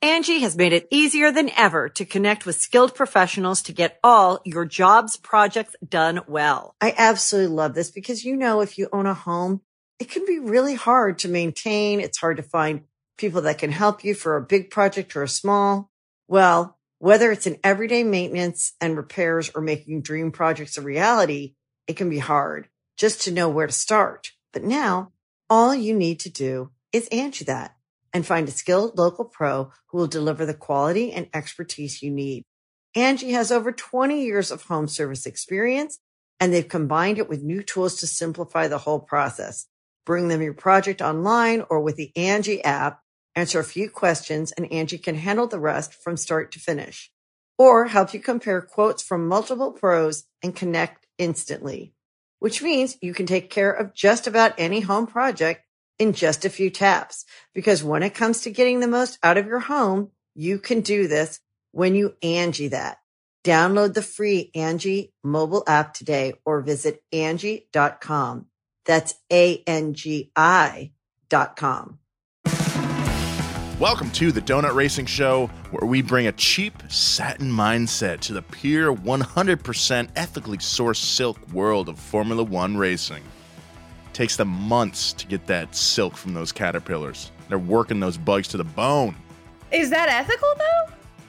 Angie has made it easier than ever to connect with skilled professionals to get all your jobs projects done well. I absolutely love this because, if you own a home, it can be really hard to maintain. It's hard to find people that can help you for a big project or a small. Well, whether it's in everyday maintenance and repairs or making dream projects a reality, it can be hard just to know where to start. But now all you need to do is Angie that and find a skilled local pro who will deliver the quality and expertise you need. Angie has over 20 years of home service experience, and they've combined it with new tools to simplify the whole process. Bring them your project online or with the Angie app, answer a few questions, and Angie can handle the rest from start to finish. Or help you compare quotes from multiple pros and connect instantly, which means you can take care of just about any home project in just a few taps. Because when it comes to getting the most out of your home, you can do this when you Angie that. Download the free Angie mobile app today or visit Angie.com. That's ANGI.com. Welcome to the Donut Racing Show, where we bring a cheap satin mindset to the pure 100% ethically sourced silk world of Formula One racing. It takes them months to get that silk from those caterpillars. They're working those bugs to the bone. Is that ethical though?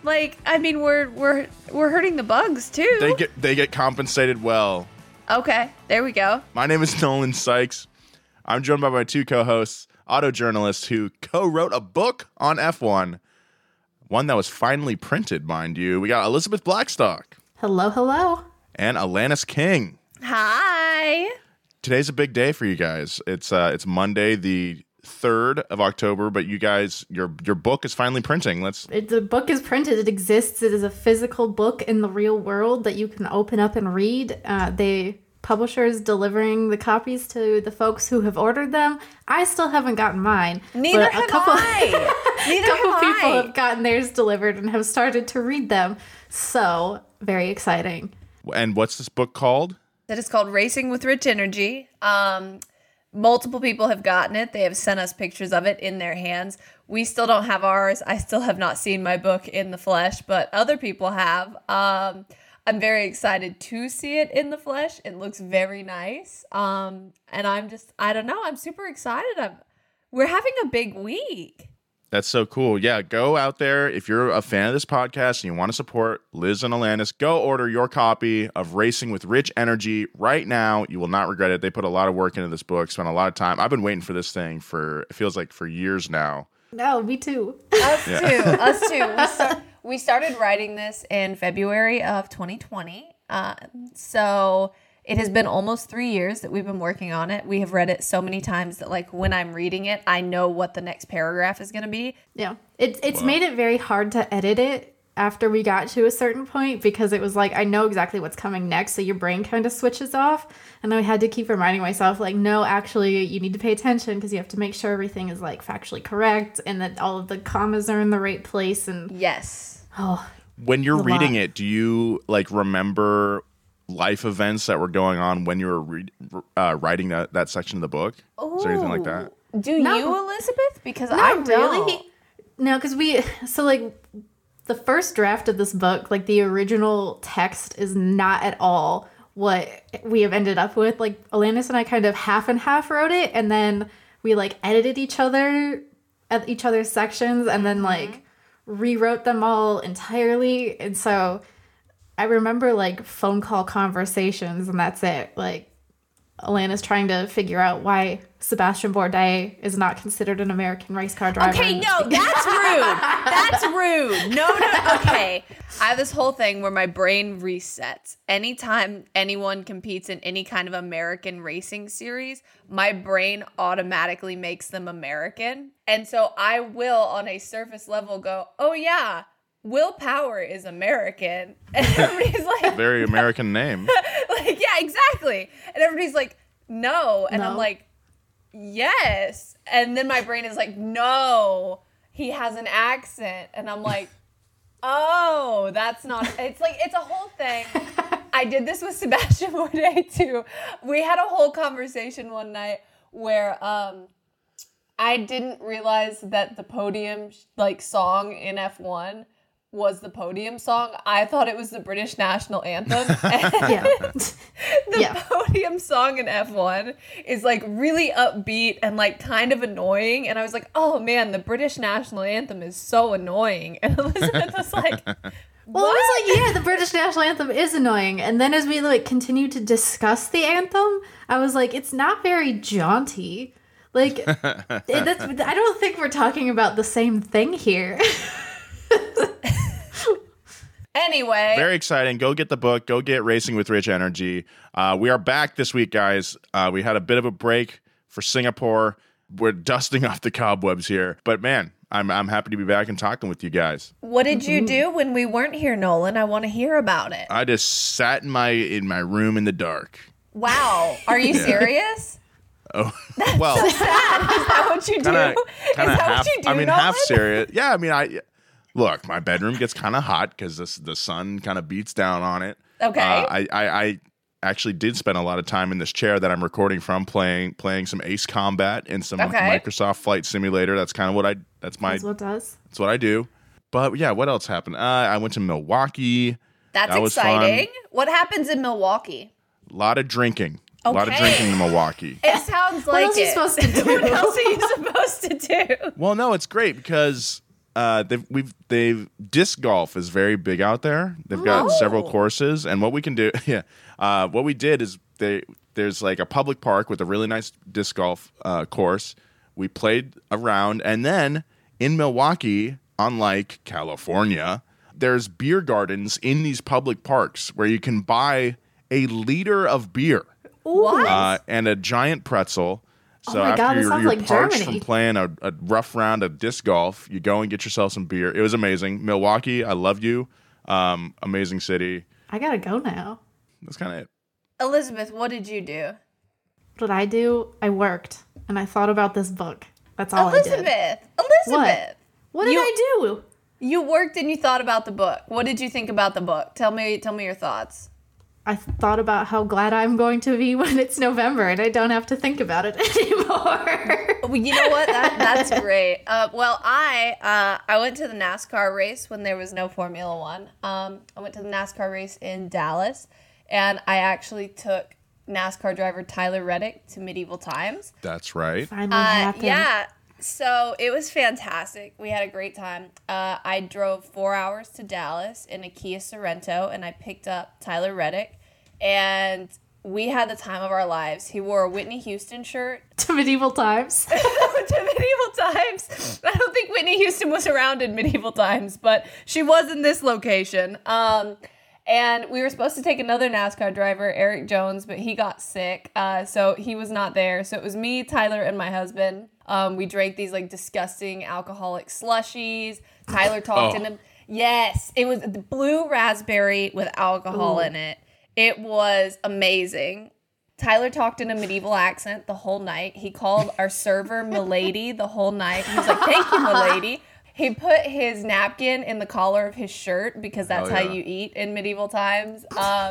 We're hurting the bugs too. They get compensated well. Okay, there we go. My name is Nolan Sykes. I'm joined by my two co-hosts, auto journalists who co-wrote a book on F1. One that was finally printed, mind you. We got Elizabeth Blackstock. Hello, hello. And Alanis King. Hi. Today's a big day for you guys. It's Monday, the 3rd of October, but you guys, your book is finally printing. The book is printed. It exists. It is a physical book in the real world that you can open up and read. The publishers delivering the copies to the folks who have ordered them. I still haven't gotten mine. Neither have I. A couple people have gotten theirs delivered and have started to read them. So, very exciting. And what's this book called? That is called Racing with Rich Energy. Multiple people have gotten it. They have sent us pictures of it in their hands. We still don't have ours. I still have not seen my book in the flesh, but other people have. I'm very excited to see it in the flesh. It looks very nice. And I don't know. I'm super excited. We're having a big week. That's so cool. Yeah, go out there. If you're a fan of this podcast and you want to support Liz and Alanis, go order your copy of Racing with Rich Energy right now. You will not regret it. They put a lot of work into this book, spent a lot of time. I've been waiting for this thing it feels like for years now. No, me too. Us too. We started writing this in February of 2020. So it has been almost 3 years that we've been working on it. We have read it so many times that when I'm reading it, I know what the next paragraph is going to be. Yeah. It's made it very hard to edit it after we got to a certain point because it was I know exactly what's coming next. So your brain kind of switches off. And I had to keep reminding myself no, actually you need to pay attention because you have to make sure everything is factually correct and that all of the commas are in the right place. And yes. Oh, when you're reading it, do you remember life events that were going on when you were writing that section of the book? Ooh. Is there anything like that? Do you, Elizabeth? Because I don't. Really. No, because the first draft of this book, the original text is not at all what we have ended up with. Alanis and I kind of half and half wrote it, and then we edited each other's sections, and then rewrote them all entirely. And so I remember phone call conversations, and that's it. Alanis trying to figure out why Sebastian Bourdais is not considered an American race car driver. Okay, no, that's rude. That's rude. No. Okay. I have this whole thing where my brain resets. Anytime anyone competes in any kind of American racing series, my brain automatically makes them American. And so I will, on a surface level, go, oh, yeah, Will Power is American. And everybody's very American name. Yeah, exactly. And everybody's no. And I'm yes. And then my brain is no, he has an accent. And I'm oh, that's not, it's a whole thing. I did this with Sebastian Bourdais too. We had a whole conversation one night where I didn't realize that the podium song in F1 was the podium song. I thought it was the British national anthem. The podium song in F1 is like really upbeat and like kind of annoying. And I was like, oh man, the British national anthem is so annoying. And Elizabeth was like, well, it was like, yeah, the British national anthem is annoying. And then as we like continue to discuss the anthem, I was like, it's not very jaunty. Like, I don't think we're talking about the same thing here. Anyway. Very exciting. Go get the book. Go get Racing with Rich Energy. We are back this week, guys. We had a bit of a break for Singapore. We're dusting off the cobwebs here. But man, I'm happy to be back and talking with you guys. What did you do when we weren't here, Nolan? I want to hear about it. I just sat in my room in the dark. Wow. Are you serious? Oh, well. Is that what you do? Half serious. Yeah, I mean, look, my bedroom gets kind of hot because the sun kind of beats down on it. Okay. I actually did spend a lot of time in this chair that I'm recording from playing some Ace Combat and some Microsoft Flight Simulator. That's kind of that's what I do. But yeah, what else happened? I went to Milwaukee. That's exciting. Fun. What happens in Milwaukee? A lot of drinking. A lot of drinking in Milwaukee. It sounds like what else are you supposed to do? What else are you supposed to do? Well, no, it's great because disc golf is very big out there. They've got several courses, and what we can do, what we did is there's like a public park with a really nice disc golf course. We played around, and then in Milwaukee, unlike California, there's beer gardens in these public parks where you can buy a liter of beer. What? And a giant pretzel. So oh my God, after you're like parched Germany. from playing a rough round of disc golf, you go and get yourself some beer. It was amazing. Milwaukee, I love you. Amazing city. I gotta go now. That's kind of it. Elizabeth, what did you do? What I do? I worked and I thought about this book. That's all Elizabeth, I did. Elizabeth. What did I do? You worked and you thought about the book. What did you think about the book? Tell me your thoughts. I thought about how glad I'm going to be when it's November and I don't have to think about it anymore. Well, you know what? That's great. Well, I went to the NASCAR race when there was no Formula One. I went to the NASCAR race in Dallas, and I actually took NASCAR driver Tyler Reddick to Medieval Times. That's right. Finally happened. Yeah. So it was fantastic. We had a great time. I drove 4 hours to Dallas in a Kia Sorento, and I picked up Tyler Reddick, and we had the time of our lives. He wore a Whitney Houston shirt. To Medieval Times. To Medieval Times. I don't think Whitney Houston was around in Medieval Times, but she was in this location. And we were supposed to take another NASCAR driver, Eric Jones, but he got sick, so he was not there. So it was me, Tyler, and my husband. We drank these like disgusting alcoholic slushies. Tyler talked in them. Yes, it was the blue raspberry with alcohol in it. It was amazing. Tyler talked in a medieval accent the whole night. He called our server Milady the whole night. He was like, "Thank you, Milady." He put his napkin in the collar of his shirt because that's how you eat in Medieval Times.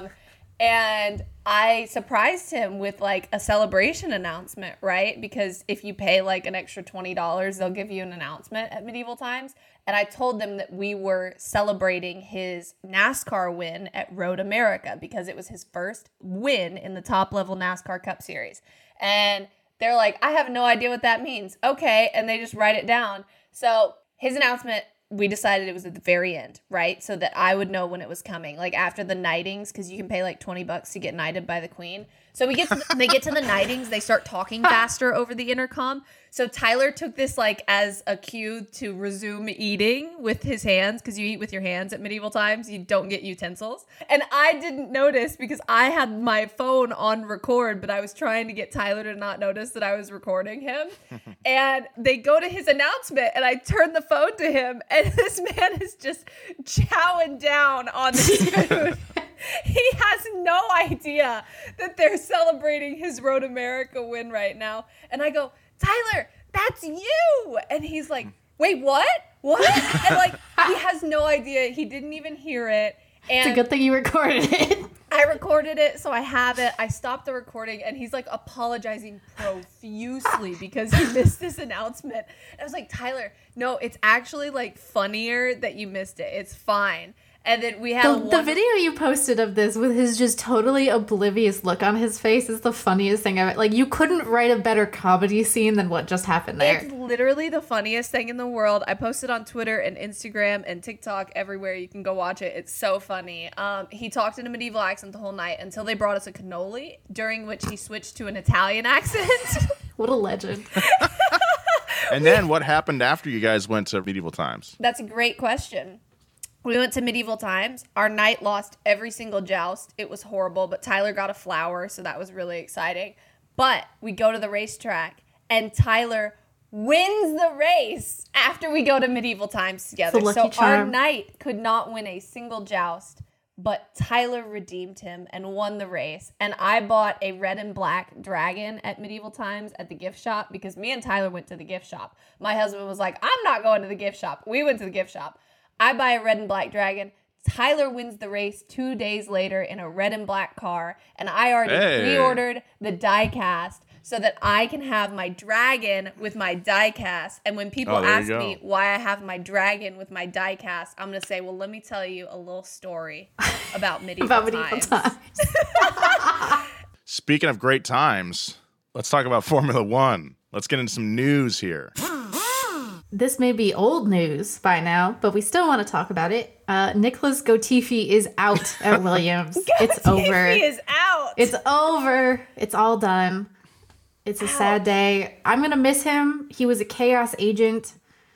And I surprised him with like a celebration announcement, right? Because if you pay like an extra $20, they'll give you an announcement at Medieval Times. And I told them that we were celebrating his NASCAR win at Road America because it was his first win in the top level NASCAR Cup Series. And they're like, I have no idea what that means. Okay. And they just write it down. So his announcement, we decided it was at the very end, right? So that I would know when it was coming, like after the knightings, because you can pay like $20 to get knighted by the queen. So they get to the knightings, they start talking faster over the intercom. So Tyler took this like as a cue to resume eating with his hands, because you eat with your hands at Medieval Times. You don't get utensils. And I didn't notice because I had my phone on record, but I was trying to get Tyler to not notice that I was recording him. And they go to his announcement and I turn the phone to him and this man is just chowing down on this food. He has no idea that they're celebrating his Road America win right now. And I go, Tyler, that's you. And he's like, wait, what? What? And like, he has no idea. He didn't even hear it. And it's a good thing you recorded it. I recorded it, so I have it. I stopped the recording, and he's like apologizing profusely because he missed this announcement. And I was like, Tyler, no, it's actually like funnier that you missed it. It's fine. And then we have the video you posted of this with his just totally oblivious look on his face is the funniest thing ever. Like, you couldn't write a better comedy scene than what just happened there. It's literally the funniest thing in the world. I posted on Twitter and Instagram and TikTok everywhere. You can go watch it. It's so funny. He talked in a medieval accent the whole night until they brought us a cannoli, during which he switched to an Italian accent. What a legend. And then what happened after you guys went to Medieval Times? That's a great question. We went to Medieval Times. Our knight lost every single joust. It was horrible, but Tyler got a flower, so that was really exciting. But we go to the racetrack, and Tyler wins the race after we go to Medieval Times together. So our knight could not win a single joust, but Tyler redeemed him and won the race. And I bought a red and black dragon at Medieval Times at the gift shop because me and Tyler went to the gift shop. My husband was like, I'm not going to the gift shop. We went to the gift shop. I buy a red and black dragon. Tyler wins the race 2 days later in a red and black car. And I already pre-ordered the die cast so that I can have my dragon with my die cast. And when people ask me why I have my dragon with my die cast, I'm going to say, well, let me tell you a little story about medieval times. Speaking of great times, let's talk about Formula One. Let's get into some news here. This may be old news by now, but we still want to talk about it. Nicholas Latifi is out at Williams. It's over. Latifi is out. It's over. It's all done. It's a sad day. I'm going to miss him. He was a chaos agent.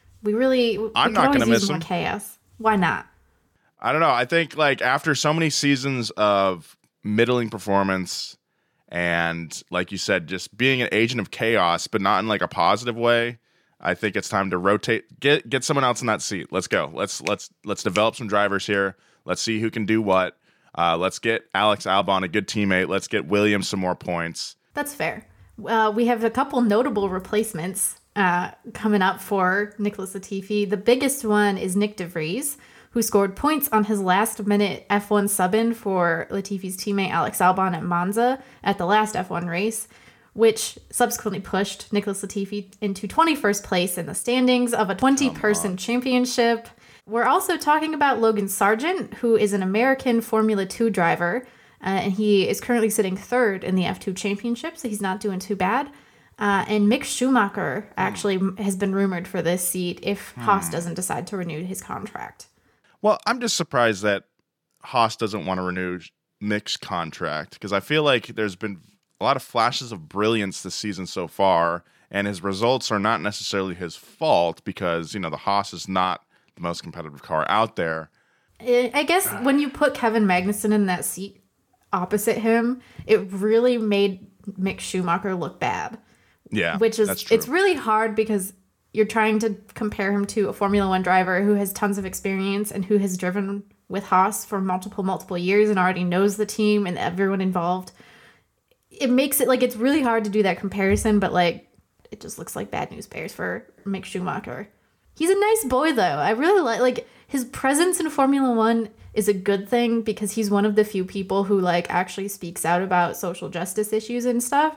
I'm not going to miss him. Chaos. Why not? I don't know. I think like after so many seasons of middling performance and like you said, just being an agent of chaos, but not in like a positive way, I think it's time to rotate. Get someone else in that seat. Let's go. Let's develop some drivers here. Let's see who can do what. Let's get Alex Albon a good teammate. Let's get Williams some more points. That's fair. We have a couple notable replacements coming up for Nicholas Latifi. The biggest one is Nick DeVries, who scored points on his last-minute F1 sub-in for Latifi's teammate Alex Albon at Monza at the last F1 race, which subsequently pushed Nicholas Latifi into 21st place in the standings of a 20-person championship. We're also talking about Logan Sargent, who is an American Formula 2 driver, and he is currently sitting third in the F2 championship, so he's not doing too bad. And Mick Schumacher actually has been rumored for this seat if Haas doesn't decide to renew his contract. Well, I'm just surprised that Haas doesn't want to renew Mick's contract, because I feel like there's been a lot of flashes of brilliance this season so far, and his results are not necessarily his fault because, you know, the Haas is not the most competitive car out there. I guess when you put Kevin Magnussen in that seat opposite him, it really made Mick Schumacher look bad. Yeah, which is, that's true. It's really hard because you're trying to compare him to a Formula One driver who has tons of experience and who has driven with Haas for multiple years and already knows the team and everyone involved. It makes it like it's really hard to do that comparison, but like it just looks like bad news bears for Mick Schumacher. He's a nice boy though. I really like his presence in Formula One is a good thing because he's one of the few people who like actually speaks out about social justice issues and stuff.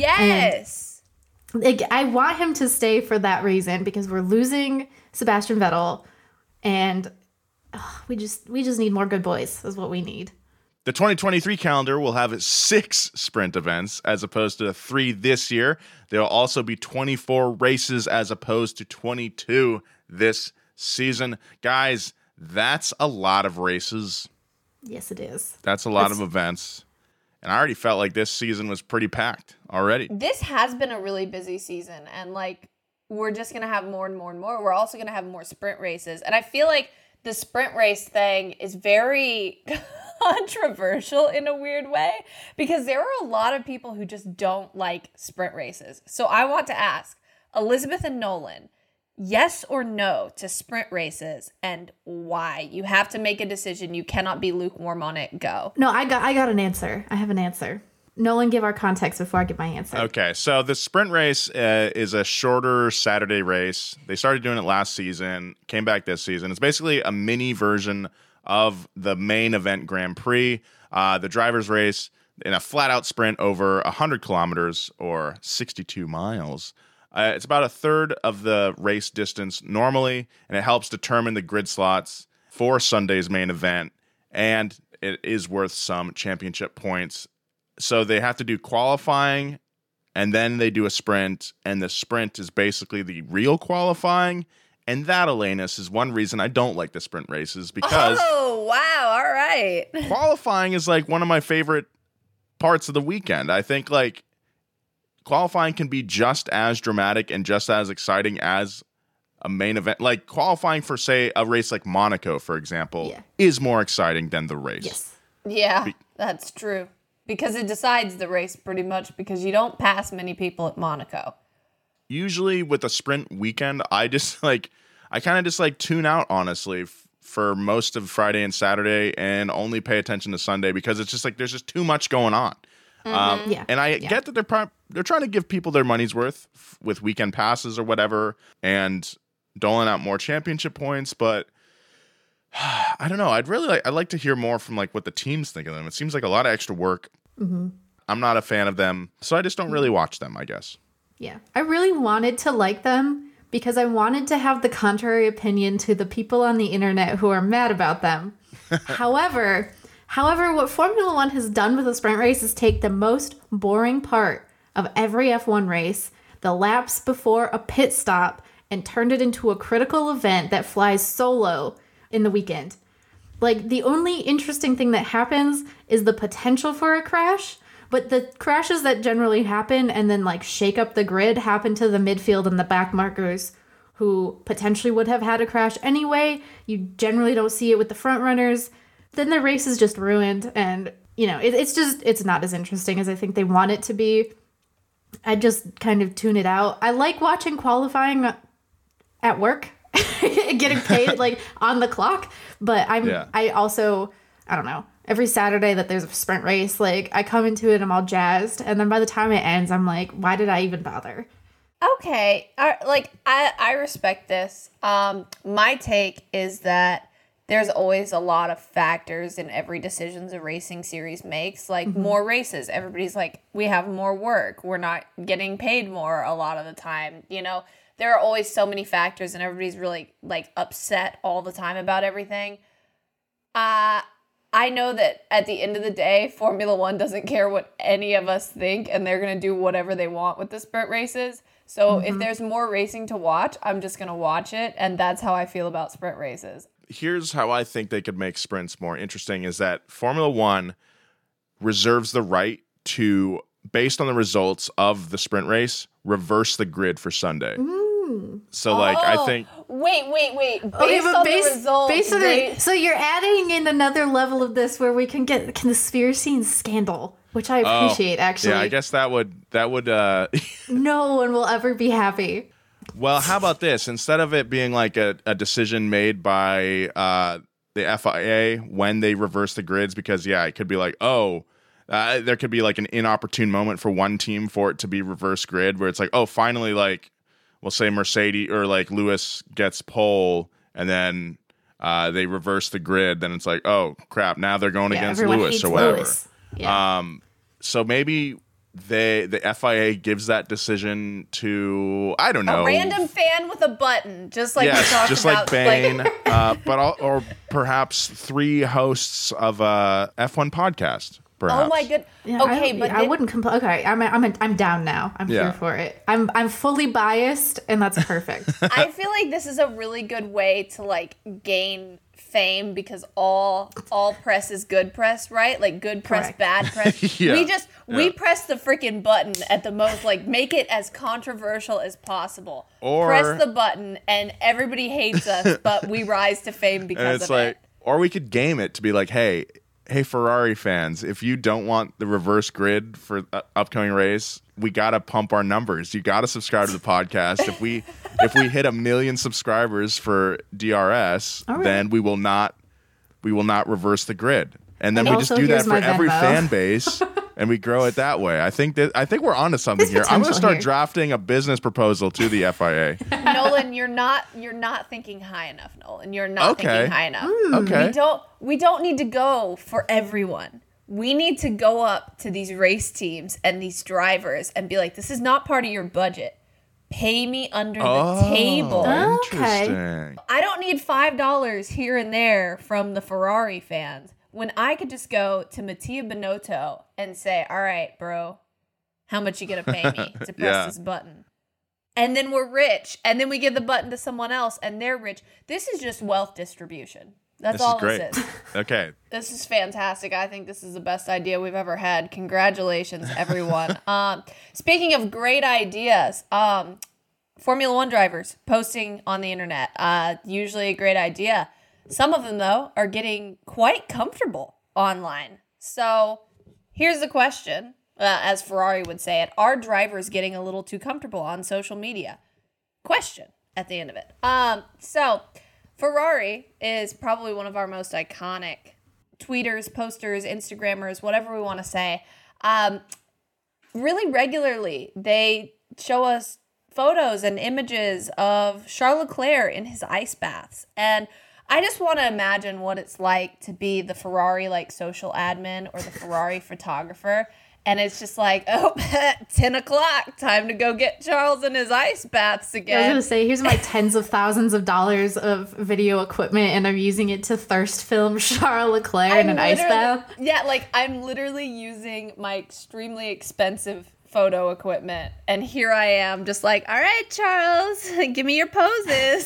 Yes. And, like, I want him to stay for that reason because we're losing Sebastian Vettel and we just need more good boys is what we need. The 2023 calendar will have 6 sprint events as opposed to 3 this year. There will also be 24 races as opposed to 22 this season. Guys, that's a lot of races. Yes, it is. That's a lot of events. And I already felt like this season was pretty packed already. This has been a really busy season, and like we're just going to have more and more and more. We're also going to have more sprint races. And I feel like the sprint race thing is very controversial in a weird way because there are a lot of people who just don't like sprint races. So I want to ask Elizabeth and Nolan, yes or no to sprint races and why? You have to make a decision. You cannot be lukewarm on it. Go. No, I got an answer. I have an answer. Nolan, give our context before I give my answer. Okay, so the sprint race is a shorter Saturday race. They started doing it last season, came back this season. It's basically a mini version of the main event Grand Prix, the driver's race in a flat-out sprint over 100 kilometers or 62 miles. It's about a third of the race distance normally, and it helps determine the grid slots for Sunday's main event, and it is worth some championship points. So they have to do qualifying, and then they do a sprint, and the sprint is basically the real qualifying. And that, Elenis, is one reason I don't like the sprint races, because oh, wow, all right. qualifying is like one of my favorite parts of the weekend. I think like qualifying can be just as dramatic and just as exciting as a main event. Like qualifying for, say, a race like Monaco, for example, is more exciting than the race. Yes. Yeah, that's true. Because it decides the race pretty much, because you don't pass many people at Monaco. Usually with a sprint weekend, I kind of just like tune out, honestly, for most of Friday and Saturday, and only pay attention to Sunday, because it's just like there's just too much going on. And I get that they're trying to give people their money's worth with weekend passes or whatever, and doling out more championship points, but I don't know. I'd like to hear more from like what the teams think of them. It seems like a lot of extra work. Mm-hmm. I'm not a fan of them, so I just don't really watch them, I guess. Yeah. I really wanted to like them because I wanted to have the contrary opinion to the people on the internet who are mad about them. However, what Formula One has done with the sprint race is take the most boring part of every F1 race, the laps before a pit stop, and turned it into a critical event that flies solo in the weekend. Like, the only interesting thing that happens is the potential for a crash, but the crashes that generally happen and then like shake up the grid happen to the midfield and the back markers who potentially would have had a crash anyway. You generally don't see it with the front runners. Then the race is just ruined, and you know, it's not as interesting as I think they want it to be. I just kind of tune it out. I like watching qualifying at work. Getting paid like on the clock, but I also, I don't know, every Saturday that there's a sprint race, like I come into it, I'm all jazzed, and then by the time it ends, I'm like, why did I even bother? Okay, I respect this. My take is that there's always a lot of factors in every decision a racing series makes. Like more races, everybody's like, we have more work, we're not getting paid more a lot of the time, you know. There are always so many factors, and everybody's really like upset all the time about everything. I know that at the end of the day, Formula One doesn't care what any of us think, and they're going to do whatever they want with the sprint races. So if there's more racing to watch, I'm just going to watch it, and that's how I feel about sprint races. Here's how I think they could make sprints more interesting, is that Formula One reserves the right to, based on the results of the sprint race, reverse the grid for Sunday. So, like, I think... Wait. Based on the results... So you're adding in another level of this where we can get the conspiracy and scandal, which I appreciate, actually. Yeah, I guess that would No one will ever be happy. Well, how about this? Instead of it being like a decision made by the FIA when they reverse the grids, because, yeah, it could be like, there could be like an inopportune moment for one team for it to be reverse grid, where it's like, finally, like, we'll say Mercedes or like Lewis gets pole, and then they reverse the grid. Then it's like, oh crap, now they're going against Lewis or whatever. Lewis. Yeah. So maybe the FIA gives that decision to, I don't know, a random fan with a button, just like we talked just about, like Bane, or perhaps 3 hosts of a F1 podcast. Perhaps. Oh my good. Yeah, okay, I wouldn't complain. Okay, I'm down now. I'm here for it. I'm fully biased, and that's perfect. I feel like this is a really good way to like gain fame, because all press is good press, right? Like good press, Correct. bad press. We press the freaking button at the most, like make it as controversial as possible. Or press the button and everybody hates us, but we rise to fame because of it. Or we could game it to be like, hey, Ferrari fans, if you don't want the reverse grid for the upcoming race, we got to pump our numbers. You got to subscribe to the podcast. If we hit 1 million subscribers for DRS, then we will not reverse the grid. And then we just do that for every fan base. and we grow it that way. I think we're onto something here. I'm going to start drafting a business proposal to the FIA. Nolan, you're not thinking high enough, Nolan. You're not thinking high enough. Okay. We don't need to go for everyone. We need to go up to these race teams and these drivers and be like, this is not part of your budget. Pay me under the table. Interesting. I don't need $5 here and there from the Ferrari fans when I could just go to Mattia Binotto and say, all right, bro, how much you gonna pay me to press this button? And then we're rich. And then we give the button to someone else and they're rich. This is just wealth distribution. That's all this is. Okay. This is fantastic. I think this is the best idea we've ever had. Congratulations, everyone. Speaking of great ideas, Formula One drivers posting on the internet, usually a great idea. Some of them, though, are getting quite comfortable online. So here's the question, as Ferrari would say it. Are drivers getting a little too comfortable on social media? Question at the end of it. So Ferrari is probably one of our most iconic tweeters, posters, Instagrammers, whatever we want to say. Really regularly, they show us photos and images of Charles Leclerc in his ice baths. And I just want to imagine what it's like to be the Ferrari social admin or the Ferrari photographer. And it's just like, 10 o'clock, time to go get Charles in his ice baths again. I was going to say, here's my tens of thousands of dollars of video equipment, and I'm using it to thirst film Charles Leclerc in an ice bath. Yeah, I'm literally using my extremely expensive photo equipment, and here I am just like, all right, Charles, give me your poses.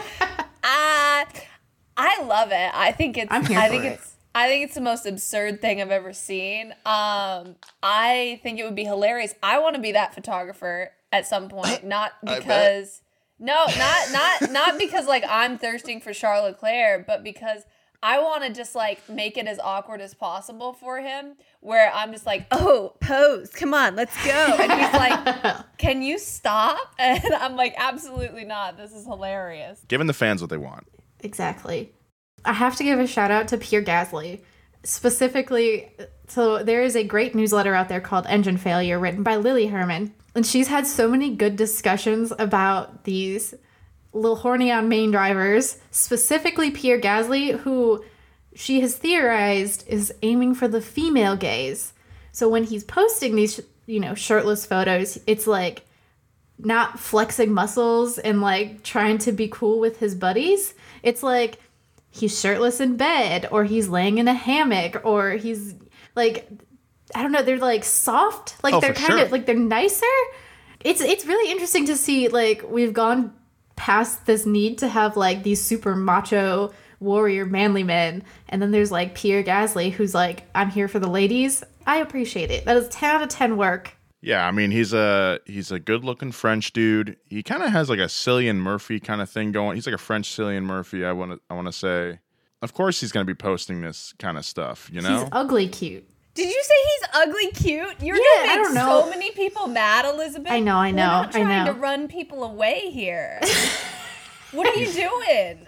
I love it. I think it's the most absurd thing I've ever seen. I think it would be hilarious. I want to be that photographer at some point, not because not because I'm thirsting for Charles Leclerc, but because I want to just make it as awkward as possible for him, where I'm just like, oh, pose, come on, let's go. And he's like, can you stop? And I'm like, absolutely not. This is hilarious. Giving the fans what they want. Exactly. I have to give a shout out to Pierre Gasly. Specifically, so there is a great newsletter out there called Engine Failure, written by Lily Herman. And she's had so many good discussions about these little horny on main drivers, specifically Pierre Gasly, who she has theorized is aiming for the female gaze. So when he's posting these, shirtless photos, it's not flexing muscles and trying to be cool with his buddies. It's he's shirtless in bed, or he's laying in a hammock, or he's I don't know, they're soft, they're kind of they're nicer. It's really interesting to see we've gone past this need to have these super macho warrior manly men, and then there's Pierre Gasly who's I'm here for the ladies. I appreciate it. That is 10 out of 10 work. Yeah, I mean, he's a good-looking French dude. He kind of has a Cillian Murphy kind of thing going. He's a French Cillian Murphy, I want to say. Of course he's going to be posting this kind of stuff, He's ugly cute. Did you say he's ugly cute? You're going to make so many people mad, Elizabeth. I know. We're not trying to run people away here. What are you doing?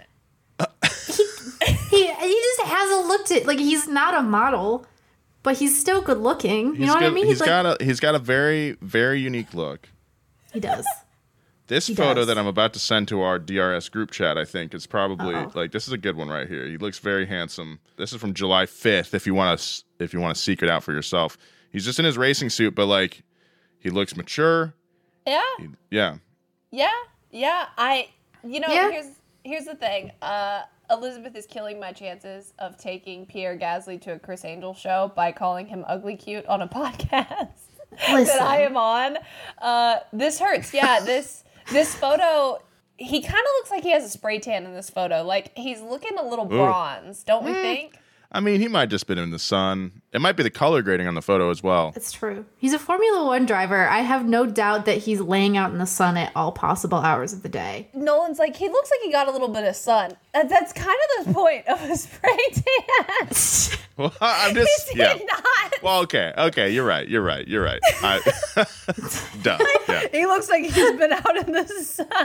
He just hasn't looked at, he's not a model. But he's still good looking. You know what I mean? He's got a very, very unique look. He does. This photo that I'm about to send to our DRS group chat, I think, is probably this is a good one right here. He looks very handsome. This is from July 5th. If you want to seek it out for yourself, he's just in his racing suit, but he looks mature. Yeah. Here's the thing. Elizabeth is killing my chances of taking Pierre Gasly to a Chris Angel show by calling him ugly cute on a podcast that I am on. This hurts. Yeah, this photo, he kind of looks like he has a spray tan in this photo. He's looking a little bronze, don't we think? I mean, he might just been in the sun. It might be the color grading on the photo as well. It's true. He's a Formula One driver. I have no doubt that he's laying out in the sun at all possible hours of the day. Nolan's he looks like he got a little bit of sun. That's kind of the point of a spray tan. Well, I'm just, Not. Well, okay, you're right. Duh. Yeah. He looks like he's been out in the sun.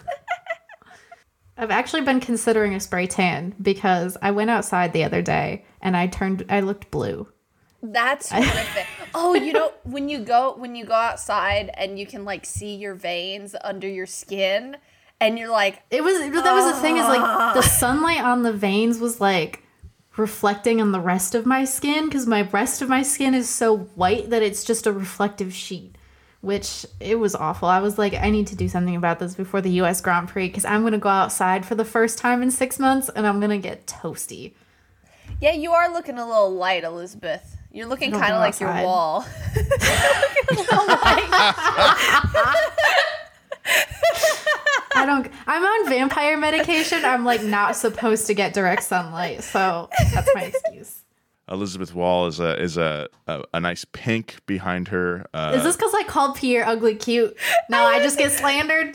I've actually been considering a spray tan because I went outside the other day and I looked blue. That's horrific. Oh, when you go outside and you can like see your veins under your skin, and you're like, that was the thing, is like the sunlight on the veins was like reflecting on the rest of my skin, because my rest of my skin is so white that it's just a reflective sheet, which it was awful. I was like, I need to do something about this before the US Grand Prix, because I'm going to go outside for the first time in 6 months and I'm going to get toasty. Yeah, you are looking a little light, Elizabeth. You're looking kind of like your wall. You're looking a little light. I'm on vampire medication. I'm like not supposed to get direct sunlight, so that's my excuse. Elizabeth Wall is a nice pink behind her. Is this because I called Pierre ugly cute? No, I just get slandered.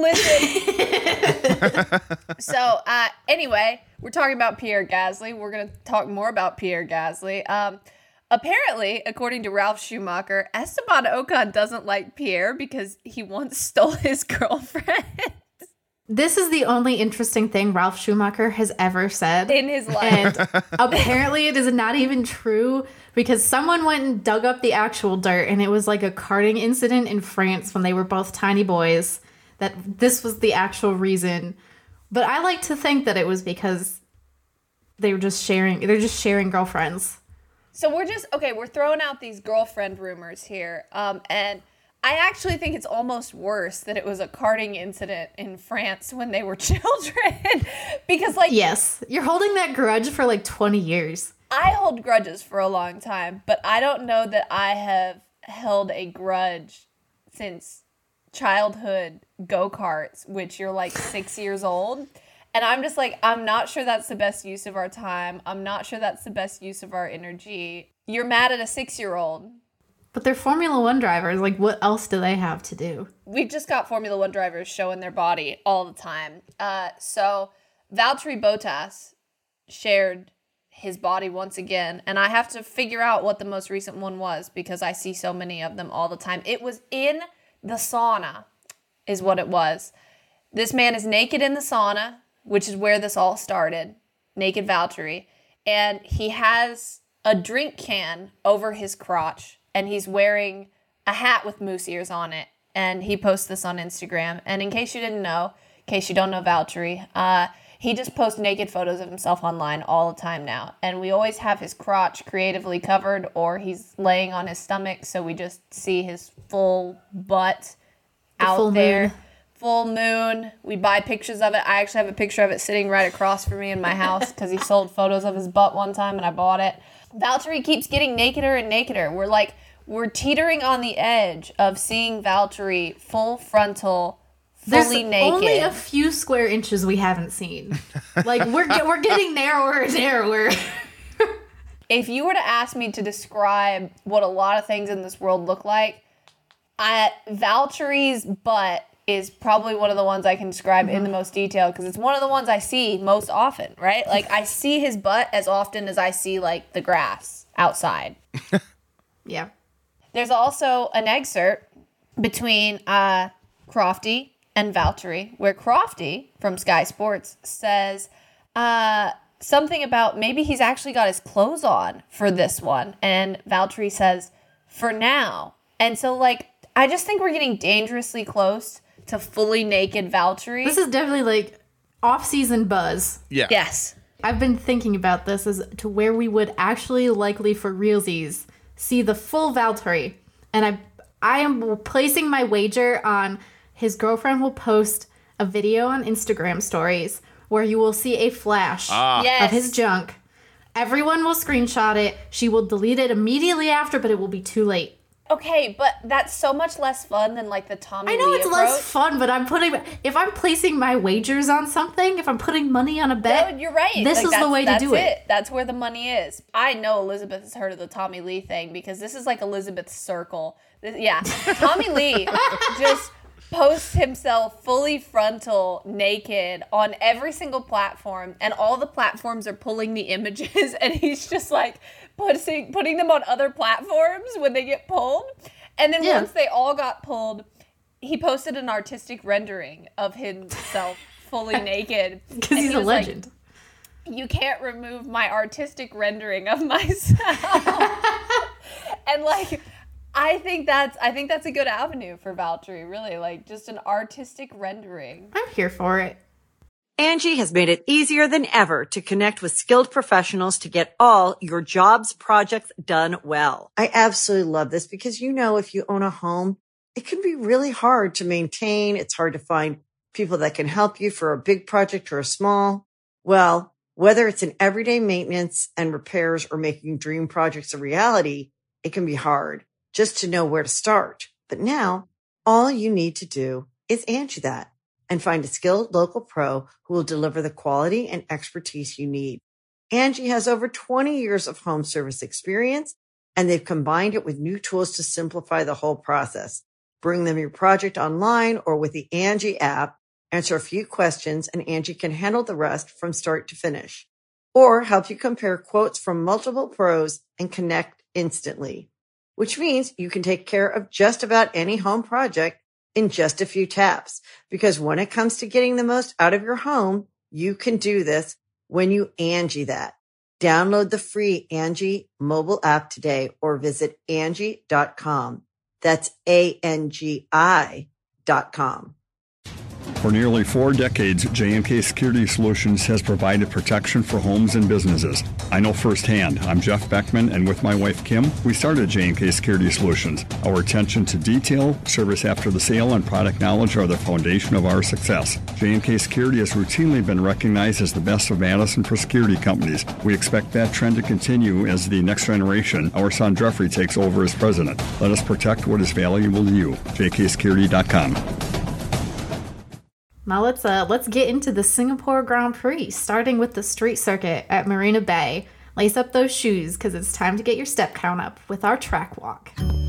Listen. So anyway, we're talking about Pierre Gasly. We're gonna talk more about Pierre Gasly. Apparently, according to Ralph Schumacher, Esteban Ocon doesn't like Pierre because he once stole his girlfriend. This is the only interesting thing Ralph Schumacher has ever said in his life. And apparently it is not even true, because someone went and dug up the actual dirt, and it was like a karting incident in France when they were both tiny boys, that this was the actual reason. But I like to think that it was because they're just sharing girlfriends. So we're throwing out these girlfriend rumors here. And I actually think it's almost worse that it was a karting incident in France when they were children. Because yes, you're holding that grudge for like 20 years. I hold grudges for a long time, but I don't know that I have held a grudge since childhood go-karts, which you're like 6 years old. And I'm just like, I'm not sure that's the best use of our time. I'm not sure that's the best use of our energy. You're mad at a 6-year-old. But they're Formula One drivers. Like, what else do they have to do? We've just got Formula One drivers showing their body all the time. So Valtteri Bottas shared his body once again. And I have to figure out what the most recent one was, because I see so many of them all the time. It was in the sauna, is what it was. This man is naked in the sauna, which is where this all started. Naked Valtteri. And he has a drink can over his crotch, and he's wearing a hat with moose ears on it. And he posts this on Instagram. And in case you didn't know, in case you don't know Valtteri, he just posts naked photos of himself online all the time now. And we always have his crotch creatively covered, or he's laying on his stomach, so we just see his full butt out there. Full moon. We buy pictures of it. I actually have a picture of it sitting right across from me in my house, because he sold photos of his butt one time and I bought it. Valtteri keeps getting nakeder and nakeder. We're teetering on the edge of seeing Valtteri full frontal, fully naked. There's only a few square inches we haven't seen. Like, we're getting narrower and narrower. If you were to ask me to describe what a lot of things in this world look like, Valtteri's butt is probably one of the ones I can describe in the most detail, because it's one of the ones I see most often, right? Like, I see his butt as often as I see, like, the grass outside. Yeah. There's also an excerpt between Crofty and Valtteri, where Crofty from Sky Sports says something about maybe he's actually got his clothes on for this one. And Valtteri says, for now. And so, like, I just think we're getting dangerously close to fully naked Valtteri. This is definitely like off-season buzz. Yeah. Yes. I've been thinking about this as to where we would actually likely for realsies see the full Valtteri. And I am placing my wager on his girlfriend will post a video on Instagram stories where you will see a flash of his junk. Everyone will screenshot it. She will delete it immediately after, but it will be too late. Okay, but that's so much less fun than like the Tommy Lee I know it's approach. less fun, but if I'm placing my wagers on something, if I'm putting money on a bet, no, you're right. This is the way to do it. That's where the money is. I know Elizabeth has heard of the Tommy Lee thing, because this is like Elizabeth's circle. Tommy Lee just posts himself fully frontal naked on every single platform, and all the platforms are pulling the images, and he's just like putting them on other platforms when they get pulled. And then once they all got pulled, he posted an artistic rendering of himself fully naked. Because he's a legend. Like, you can't remove my artistic rendering of myself. And like, I think that's a good avenue for Valtteri, really, like just an artistic rendering. I'm here for it. Angie has made it easier than ever to connect with skilled professionals to get all your jobs projects done well. I absolutely love this because, you know, if you own a home, it can be really hard to maintain. It's hard to find people that can help you for a big project or a small. Well, whether it's in everyday maintenance and repairs or making dream projects a reality, it can be hard just to know where to start. But now all you need to do is Angie that and find a skilled local pro who will deliver the quality and expertise you need. Angie has over 20 years of home service experience, and they've combined it with new tools to simplify the whole process. Bring them your project online or with the Angie app, answer a few questions, and Angie can handle the rest from start to finish. Or help you compare quotes from multiple pros and connect instantly, which means you can take care of just about any home project in just a few taps. Because when it comes to getting the most out of your home, you can do this when you Angie that. Download the free Angie mobile app today or visit Angie.com. That's ANGI.com. For nearly 4 decades, J&K Security Solutions has provided protection for homes and businesses. I know firsthand. I'm Jeff Beckman, and with my wife, Kim, we started J&K Security Solutions. Our attention to detail, service after the sale, and product knowledge are the foundation of our success. J&K Security has routinely been recognized as the best of Madison for security companies. We expect that trend to continue as the next generation, our son Jeffrey, takes over as president. Let us protect what is valuable to you. jksecurity.com. Now let's get into the Singapore Grand Prix, starting with the street circuit at Marina Bay. Lace up those shoes because it's time to get your step count up with our track walk.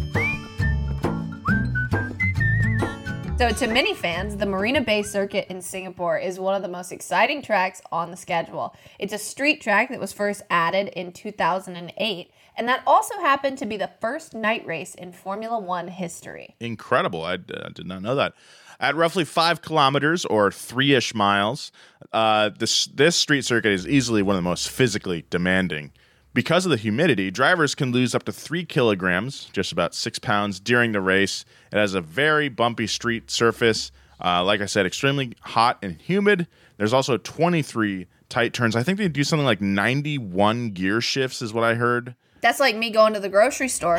So to many fans, the Marina Bay Circuit in Singapore is one of the most exciting tracks on the schedule. It's a street track that was first added in 2008, and that also happened to be the first night race in Formula One history. Incredible. I did not know that. At roughly 5 kilometers or 3-ish miles, this street circuit is easily one of the most physically demanding. Because of the humidity, drivers can lose up to 3 kilograms, just about 6 pounds, during the race. It has a very bumpy street surface. Like I said, extremely hot and humid. There's also 23 tight turns. I think they do something like 91 gear shifts is what I heard. That's like me going to the grocery store.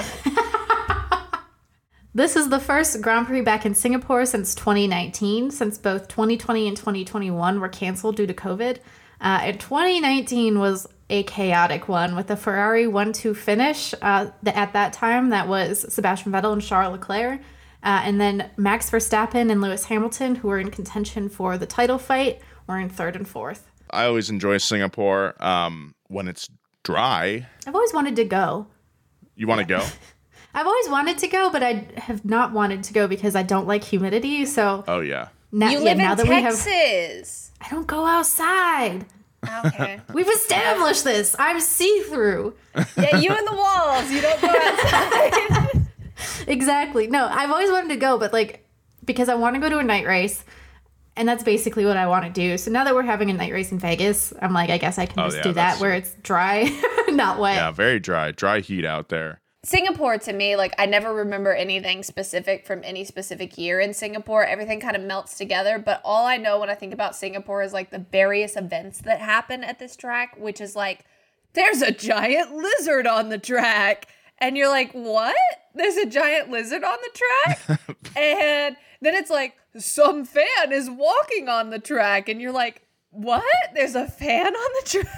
This is the first Grand Prix back in Singapore since 2019, since both 2020 and 2021 were canceled due to COVID. And 2019 was a chaotic one with the Ferrari 1-2 finish. At that time, that was Sebastian Vettel and Charles Leclerc. And then Max Verstappen and Lewis Hamilton, who were in contention for the title fight, were in 3rd and 4th. I always enjoy Singapore when it's dry. I've always wanted to go. You want to go? I've always wanted to go, but I have not wanted to go because I don't like humidity. So, oh yeah, you live in Texas. I don't go outside. Okay, we've established this. I'm see-through. Yeah, you and the walls. You don't go outside. Exactly. No, I've always wanted to go, but because I want to go to a night race, and that's basically what I want to do. So now that we're having a night race in Vegas, I'm like, I guess I can do that where it's dry, not wet. Yeah, very dry heat out there. Singapore, to me, I never remember anything specific from any specific year in Singapore. Everything kind of melts together. But all I know when I think about Singapore is, the various events that happen at this track, which is, there's a giant lizard on the track. And you're like, what? There's a giant lizard on the track? And then it's some fan is walking on the track. And you're like, what? There's a fan on the track?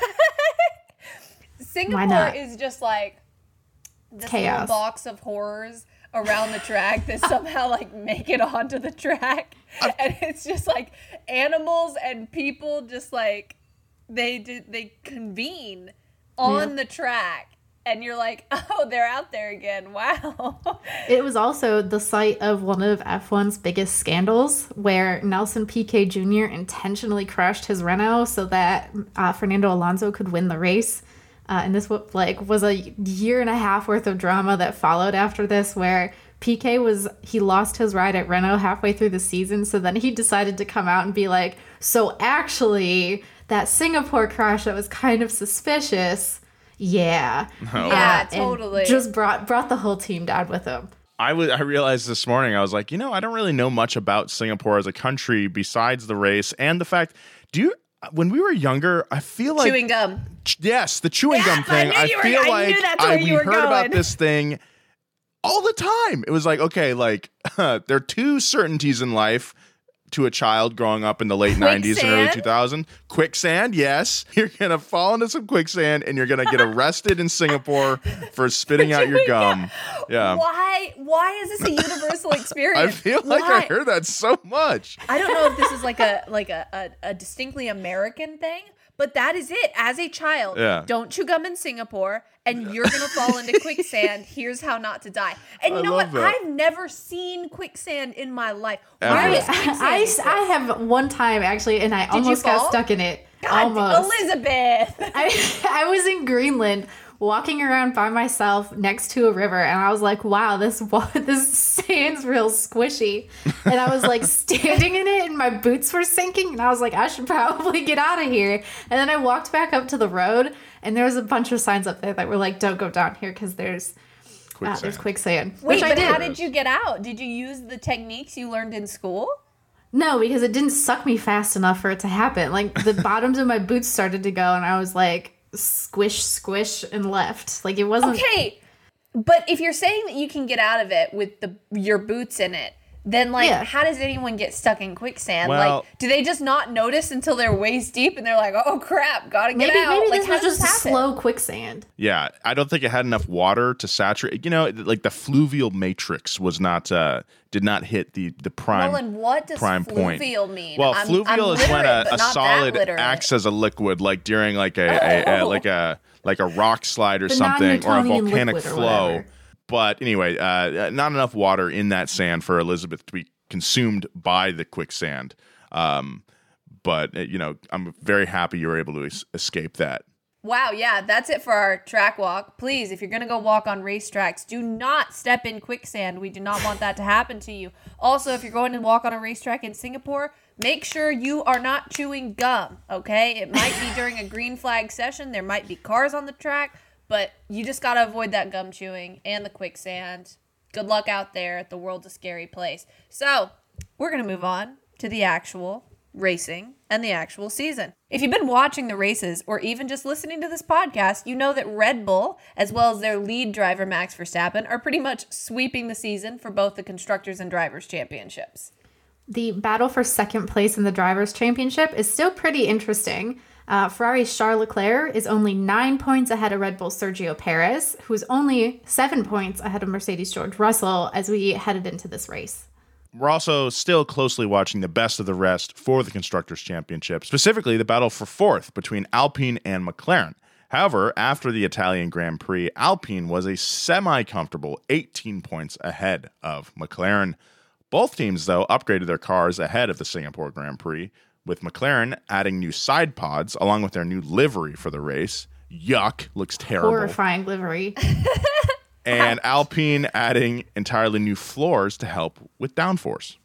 Singapore is just this chaos. Little box of horrors around the track that somehow make it onto the track, and it's just animals and people just they convene on the track, and you're like, oh, they're out there again. Wow. It was also the site of one of F1's biggest scandals, where Nelson Piquet Jr. intentionally crashed his Renault so that Fernando Alonso could win the race. And this was a year and a half worth of drama that followed after this, where Piquet he lost his ride at Renault halfway through the season. So then he decided to come out and be like, so actually that Singapore crash that was kind of suspicious, Yeah. Oh. Yeah, And totally. just brought the whole team down with him. I realized this morning, I was like, I don't really know much about Singapore as a country besides the race and the fact, when we were younger, I feel like Chewing gum. Yes, the chewing gum thing. I knew that's where we you were heard about going. this thing all the time. It was like, okay, like there are two certainties in life to a child growing up in the late 90s and early 2000s. Quicksand, yes. You're going to fall into some quicksand and you're going to get arrested in Singapore for spitting out your gum. Yeah. Why is this a universal I experience? feel like Why? I heard that so much. I don't know if this is like a distinctly American thing, but that is it. As a child, Yeah. don't chew gum in Singapore, and you're gonna fall into quicksand. Here's how not to die. And you know what? love that. I've never seen quicksand in my life. Ever. Why I, does quicksand I exist? have one time actually, and I you almost got fall? stuck in it. God, Almost. Elizabeth. I was in Greenland walking around by myself next to a river, and I was like, wow, this sand's real squishy. And I was like standing in it and my boots were sinking, and I was like, I should probably get out of here. And then I walked back up to the road, and there was a bunch of signs up there that were like, don't go down here because there's quicksand. Wait, Which I but did. how did you get out? Did you use the techniques you learned in school? No, because it didn't suck me fast enough for it to happen. Like the bottoms of my boots started to go, and I was like, squish, squish, and left. Like it wasn't. Okay, but if you're saying that you can get out of it with your boots in it, then like, Yeah. how does anyone get stuck in quicksand? Well- Like, do they just not notice until they're waist deep and they're like, oh crap, gotta get out? Maybe Like, this how was does just this happen? slow quicksand. Yeah, I don't think it had enough water to saturate. Like the fluvial matrix was not did not hit the prime. Nolan, what does prime point. fluvial mean? Well, I'm fluvial is when literate, but a not that solid literate. acts as a liquid, like during like a like a rock slide or The something, or a non-Newtonian volcanic liquid or flow. whatever. But anyway, not enough water in that sand for Elizabeth to be consumed by the quicksand. But I'm very happy you were able to escape that. Wow, yeah, that's it for our track walk. Please, if you're going to go walk on racetracks, do not step in quicksand. We do not want that to happen to you. Also, if you're going to walk on a racetrack in Singapore, make sure you are not chewing gum, okay? It might be during a green flag session. There might be cars on the track, but you just got to avoid that gum chewing and the quicksand. Good luck out there. The world's a scary place. So, we're going to move on to the actual racing and the actual season. If you've been watching the races or even just listening to this podcast, you know that Red Bull, as well as their lead driver Max Verstappen, are pretty much sweeping the season for both the Constructors and Drivers' Championships. The battle for second place in the Drivers' Championship is still pretty interesting. Ferrari's Charles Leclerc is only 9 points ahead of Red Bull's Sergio Perez, who's only 7 points ahead of Mercedes' George Russell as we headed into this race. We're also still closely watching the best of the rest for the Constructors' Championship, specifically the battle for fourth between Alpine and McLaren. However, after the Italian Grand Prix, Alpine was a semi-comfortable 18 points ahead of McLaren. Both teams, though, upgraded their cars ahead of the Singapore Grand Prix, with McLaren adding new side pods along with their new livery for the race. Yuck, looks terrible. Horrifying livery. And Alpine adding entirely new floors to help with downforce.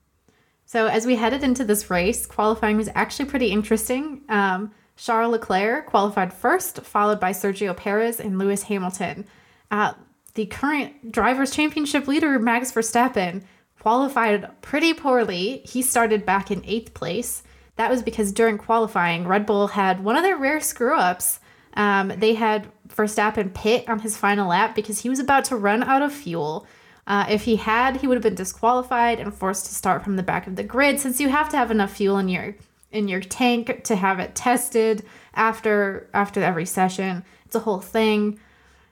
So as we headed into this race, qualifying was actually pretty interesting. Charles Leclerc qualified first, followed by Sergio Perez and Lewis Hamilton. The current Drivers' Championship leader, Max Verstappen, qualified pretty poorly. He started back in 8th place. That was because during qualifying, Red Bull had one of their rare screw-ups. They had Verstappen pit on his final lap because he was about to run out of fuel. If he had, he would have been disqualified and forced to start from the back of the grid, since you have to have enough fuel in your tank to have it tested after every session. It's a whole thing.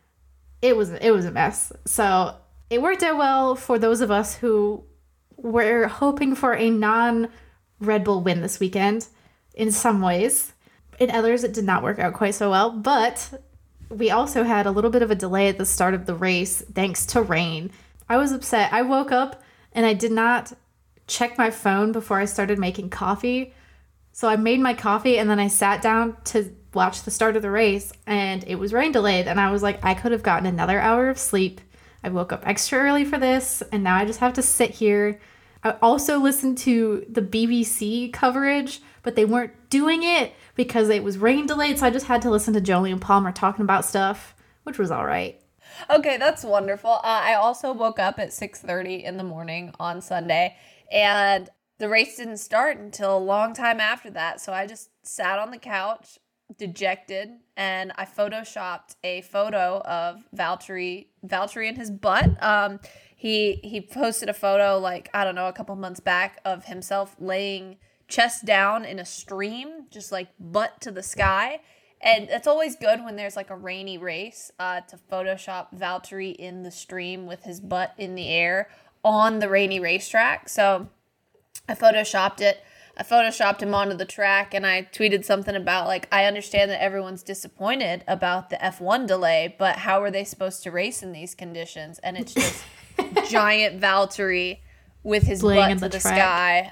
It was a mess. So it worked out well for those of us who were hoping for a non-Red Bull win this weekend in some ways. In others, it did not work out quite so well, but we also had a little bit of a delay at the start of the race thanks to rain. I was upset. I woke up and I did not check my phone before I started making coffee. So I made my coffee and then I sat down to watch the start of the race, and it was rain delayed. And I was like, I could have gotten another hour of sleep. I woke up extra early for this, and now I just have to sit here. I also listened to the BBC coverage, but they weren't doing it because it was rain delayed. So I just had to listen to Jolyon Palmer talking about stuff, which was all right. Okay, that's wonderful. I also woke up at 6:30 in the morning on Sunday, and the race didn't start until a long time after that. So I just sat on the couch, dejected, and I photoshopped a photo of Valtteri and his butt. He posted a photo, like, I don't know, a couple months back of himself laying chest down in a stream, just like butt to the sky. And it's always good when there's like a rainy race to Photoshop Valtteri in the stream with his butt in the air on the rainy racetrack. So I photoshopped it. I photoshopped him onto the track, and I tweeted something about, like, I understand that everyone's disappointed about the F1 delay, but how are they supposed to race in these conditions? And it's just giant Valtteri with his butt to the sky.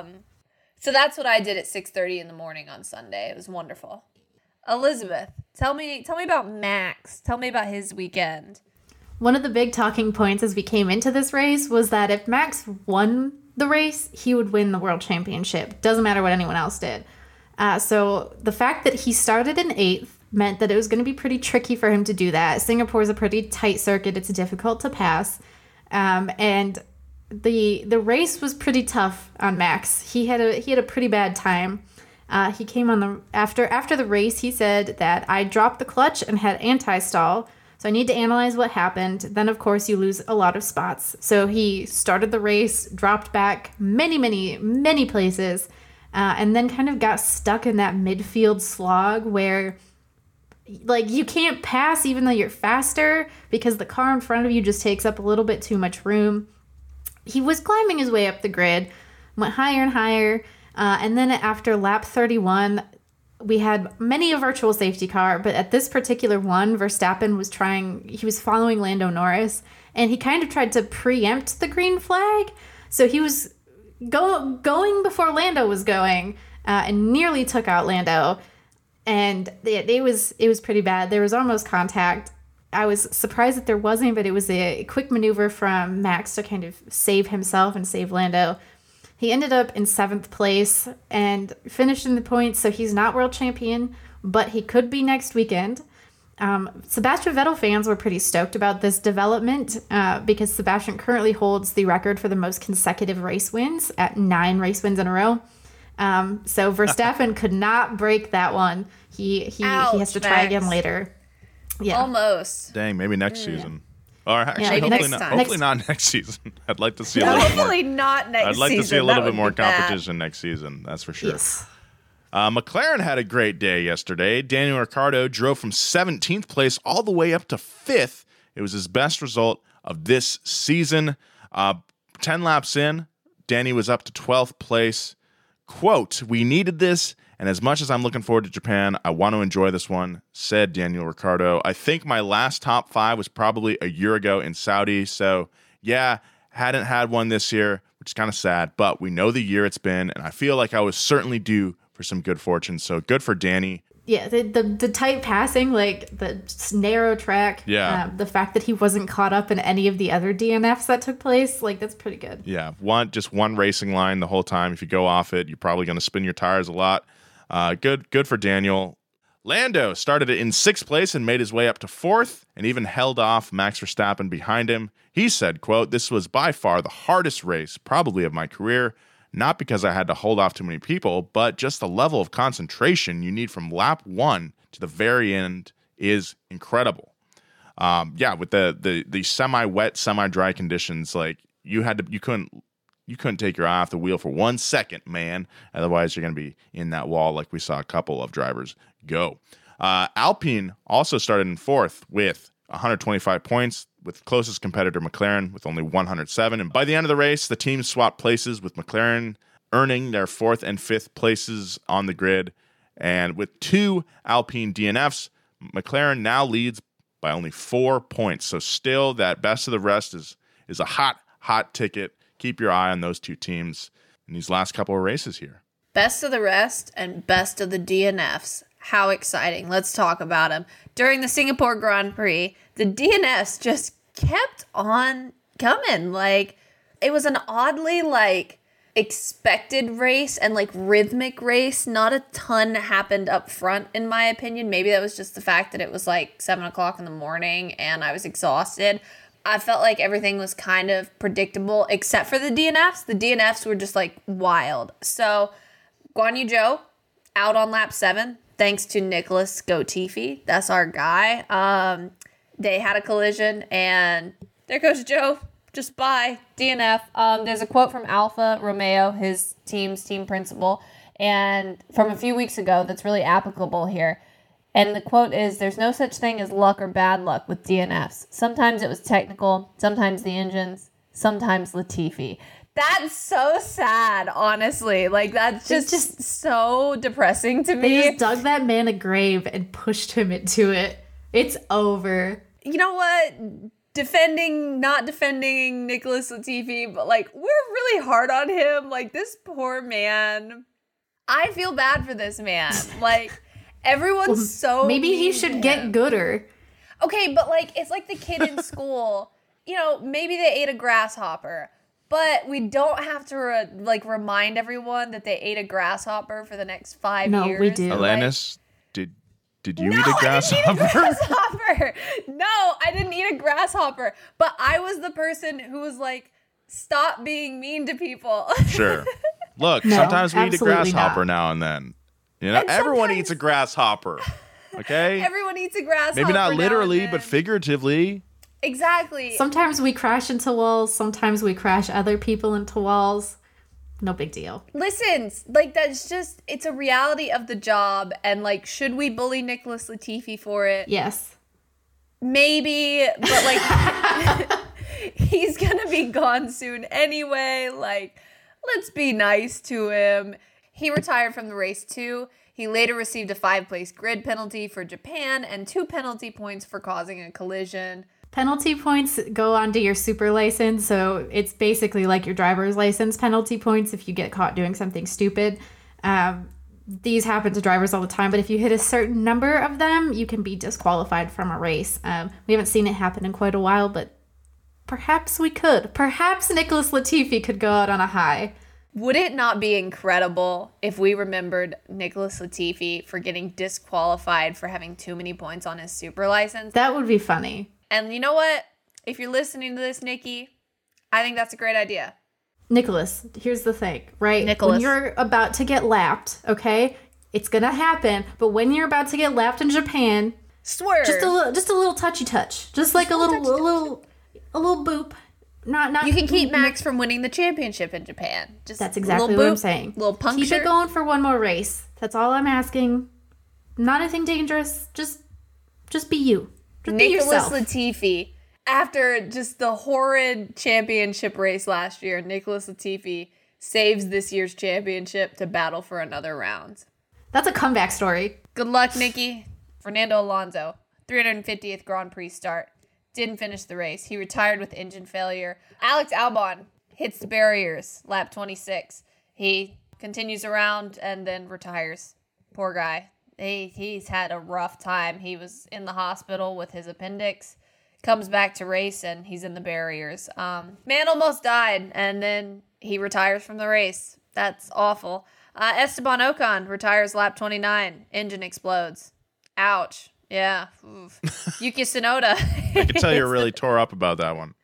So that's what I did at 6:30 in the morning on Sunday. It was wonderful. Elizabeth, tell me about Max. Tell me about his weekend. One of the big talking points as we came into this race was that if Max won the race, he would win the world championship. Doesn't matter what anyone else did. So the fact that he started in 8th meant that it was going to be pretty tricky for him to do that. Singapore is a pretty tight circuit. It's difficult to pass. And the race was pretty tough on Max. He had a pretty bad time. He came on after the race. He said that I dropped the clutch and had anti-stall, so I need to analyze what happened. Then, of course, you lose a lot of spots. So he started the race, dropped back many places, and then kind of got stuck in that midfield slog where, like, you can't pass even though you're faster because the car in front of you just takes up a little bit too much room. He was climbing his way up the grid, went higher and higher. And then after lap 31, we had many a virtual safety car, but at this particular one, Verstappen he was following Lando Norris, and he kind of tried to preempt the green flag. So he was going before Lando was going, and nearly took out Lando. And it was pretty bad. There was almost contact. I was surprised that there wasn't, but it was a quick maneuver from Max to kind of save himself and save Lando. He ended up in 7th place and finished in the points, so he's not world champion, but he could be next weekend. Sebastian Vettel fans were pretty stoked about this development because Sebastian currently holds the record for the most consecutive race wins at 9 race wins in a row. So Verstappen could not break that one. He has to try again later. Yeah, almost. Dang, maybe next season. Or actually, yeah, hopefully not next season. I'd like to see a little bit more. Hopefully not next season. I'd like to see a little bit more competition next season. That's for sure. Yes. McLaren had a great day yesterday. Daniel Ricciardo drove from 17th place all the way up to 5th. It was his best result of this season. 10 laps in, Danny was up to 12th place. Quote, "We needed this, and as much as I'm looking forward to Japan, I want to enjoy this one," said Daniel Ricciardo. "I think my last top 5 was probably a year ago in Saudi, so yeah, hadn't had one this year, which is kind of sad, but we know the year it's been, and I feel like I was certainly due for some good fortune, so good for Danny." Yeah, the tight passing, like the narrow track, the fact that he wasn't caught up in any of the other DNFs that took place, like, that's pretty good. Yeah, just one racing line the whole time. If you go off it, you're probably going to spin your tires a lot. Good for Daniel. Lando started it in 6th place and made his way up to 4th and even held off Max Verstappen behind him. He said, quote, "This was by far the hardest race probably of my career. Not because I had to hold off too many people, but just the level of concentration you need from lap 1 to the very end is incredible." With the semi-wet, semi-dry conditions, like you couldn't take your eye off the wheel for 1 second, man. Otherwise, you're going to be in that wall like we saw a couple of drivers go. Alpine also started in 4th with 125 points, with closest competitor McLaren with only 107. And by the end of the race, the team swapped places, with McLaren earning their 4th and 5th places on the grid. And with 2 Alpine DNFs, McLaren now leads by only 4 points. So still that best of the rest is a hot ticket. Keep your eye on those 2 teams in these last couple of races here. Best of the rest and best of the DNFs. How exciting. Let's talk about them. During the Singapore Grand Prix, the DNFs just kept on coming. Like, it was an oddly, like, expected race and like rhythmic race. Not a ton happened up front, in my opinion. Maybe that was just the fact that it was like 7 o'clock in the morning and I was exhausted. I felt like everything was kind of predictable except for the DNFs. The DNFs were just like wild. So Guan Yu Zhou out on lap 7 thanks to Nicholas Latifi. That's our guy. They had a collision and there goes Zhou. Just bye. DNF. There's a quote from Alfa Romeo, his team's team principal, and from a few weeks ago that's really applicable here. And the quote is, "There's no such thing as luck or bad luck with DNFs. Sometimes it was technical, sometimes the engines, sometimes Latifi." That's so sad, honestly. Like, that's just so depressing to me. They just dug that man a grave and pushed him into it. It's over. You know what? Not defending Nicholas Latifi, but like, we're really hard on him. Like, this poor man. I feel bad for this man. Like, everyone's so maybe he mean should to get him. gooder. Okay, but like, it's like the kid in school. You know, maybe they ate a grasshopper, but we don't have to remind everyone that they ate a grasshopper for the next 5 years. No, we do. Alanis, did you No, eat a grasshopper? I didn't eat a grasshopper. No, I didn't eat a grasshopper. But I was the person who was like, stop being mean to people. Sure. Look, No, sometimes we eat a absolutely grasshopper not. now and then. You know, And everyone sometimes- eats a grasshopper. Okay? Everyone eats a grasshopper. Maybe not now literally, and but then. figuratively. Exactly. Sometimes we crash into walls. Sometimes we crash other people into walls. No big deal. Listen, like, that's just, it's a reality of the job. And like, should we bully Nicholas Latifi for it? Yes. Maybe, but like, he's gonna be gone soon anyway. Like, let's be nice to him. He retired from the race too. He later received a 5-place grid penalty for Japan and 2 penalty points for causing a collision. Penalty points go onto your super license, so it's basically like your driver's license penalty points if you get caught doing something stupid. These happen to drivers all the time, but if you hit a certain number of them, you can be disqualified from a race. We haven't seen it happen in quite a while, but perhaps we could. Perhaps Nicholas Latifi could go out on a high. Would it not be incredible if we remembered Nicholas Latifi for getting disqualified for having too many points on his super license? That would be funny. And you know what? If you're listening to this, Nikki, I think that's a great idea. Nicholas, here's the thing, right? Nicholas. When you're about to get lapped, okay? It's gonna happen, but when you're about to get lapped in Japan, Swerve. just a little touchy touch. Just like a little boop. Not You can keep Max from winning the championship in Japan. Just That's a exactly little what I'm boop, saying. Little puncture. Keep it going for one more race. That's all I'm asking. Not anything dangerous. Just be you. Just be Nicholas yourself. Latifi. After just the horrid championship race last year, Nicholas Latifi saves this year's championship to battle for another round. That's a comeback story. Good luck, Nikki. Fernando Alonso, 350th Grand Prix start. Didn't finish the race. He retired with engine failure. Alex Albon hits the barriers, lap 26. He continues around and then retires. Poor guy. He's had a rough time. He was in the hospital with his appendix. Comes back to race and he's in the barriers. Man almost died and then he retires from the race. That's awful. Esteban Ocon retires lap 29. Engine explodes. Ouch. Yeah. Oof. Yuki Tsunoda. I can tell you're really tore up about that one.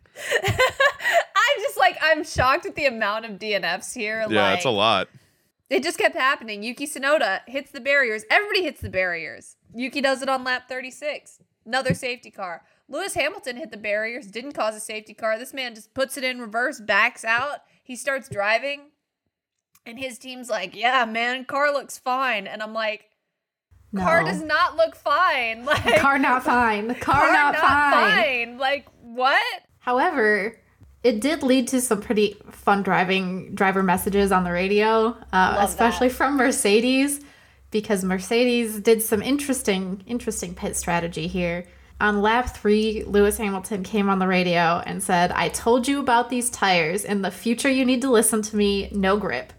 I'm shocked at the amount of DNFs here. Yeah, it's a lot. It just kept happening. Yuki Tsunoda hits the barriers. Everybody hits the barriers. Yuki does it on lap 36. Another safety car. Lewis Hamilton hit the barriers, didn't cause a safety car. This man just puts it in reverse, backs out. He starts driving. And his team's like, yeah, man, car looks fine. And I'm like, car does not look fine. Like, Car not fine. Car not fine. Like, what? However, it did lead to some pretty fun driver messages on the radio, especially from Mercedes, because Mercedes did some interesting pit strategy here. On lap 3, Lewis Hamilton came on the radio and said, "I told you about these tires. In the future, you need to listen to me. No grip."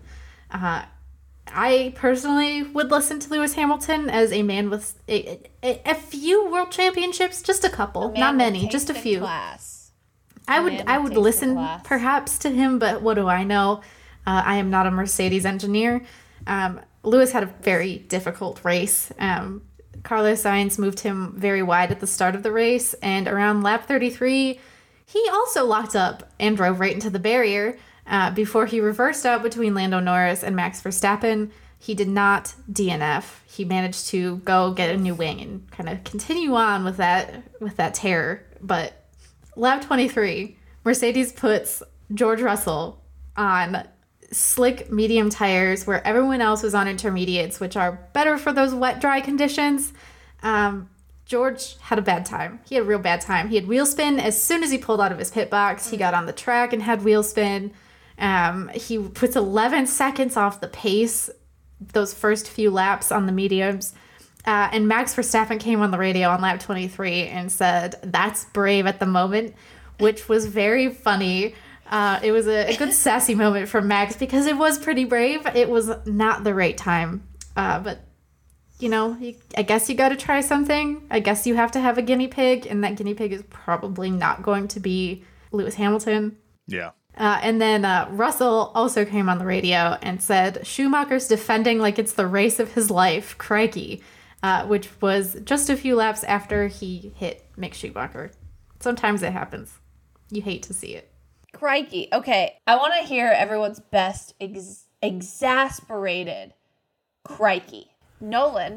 I personally would listen to Lewis Hamilton as a man with a few world championships, just a couple, not many, just a few. I would listen perhaps to him, but what do I know? I am not a Mercedes engineer. Lewis had a very difficult race. Carlos Sainz moved him very wide at the start of the race, and around lap 33, he also locked up and drove right into the barrier before he reversed out between Lando Norris and Max Verstappen. He did not DNF. He managed to go get a new wing and kind of continue on with that terror. But lap 23, Mercedes puts George Russell on slick medium tires where everyone else was on intermediates, which are better for those wet, dry conditions. George had a bad time. He had a real bad time. He had wheel spin. As soon as he pulled out of his pit box, he got on the track and had wheel spin. He puts 11 seconds off the pace those first few laps on the mediums. And Max Verstappen came on the radio on lap 23 and said, "That's brave at the moment," which was very funny. It was a good sassy moment for Max because it was pretty brave. It was not the right time. But, I guess you got to try something. I guess you have to have a guinea pig, and that guinea pig is probably not going to be Lewis Hamilton. Yeah. And then Russell also came on the radio and said, "Schumacher's defending like it's the race of his life, crikey," which was just a few laps after he hit Mick Schumacher. Sometimes it happens. You hate to see it. Crikey. Okay, I want to hear everyone's best exasperated crikey. Nolan,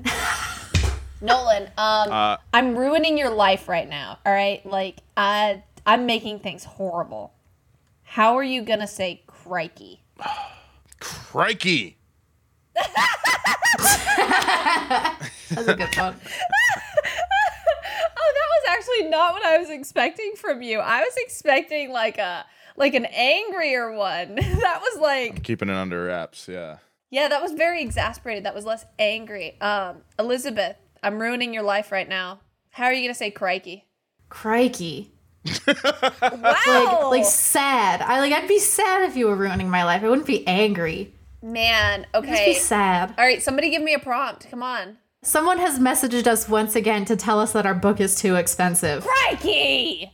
I'm ruining your life right now, all right? Like, I'm making things horrible. How are you going to say crikey? Crikey. That's a good one. Oh, that was actually not what I was expecting from you. I was expecting like an angrier one. That was like... I'm keeping it under wraps, yeah. Yeah, that was very exasperated. That was less angry. Elizabeth, I'm ruining your life right now. How are you going to say crikey? Crikey. Wow. Like sad. I'd be sad if you were ruining my life. I wouldn't be angry. Man, okay. I'd just be sad. All right, somebody give me a prompt. Come on. Someone has messaged us once again to tell us that our book is too expensive. Crikey!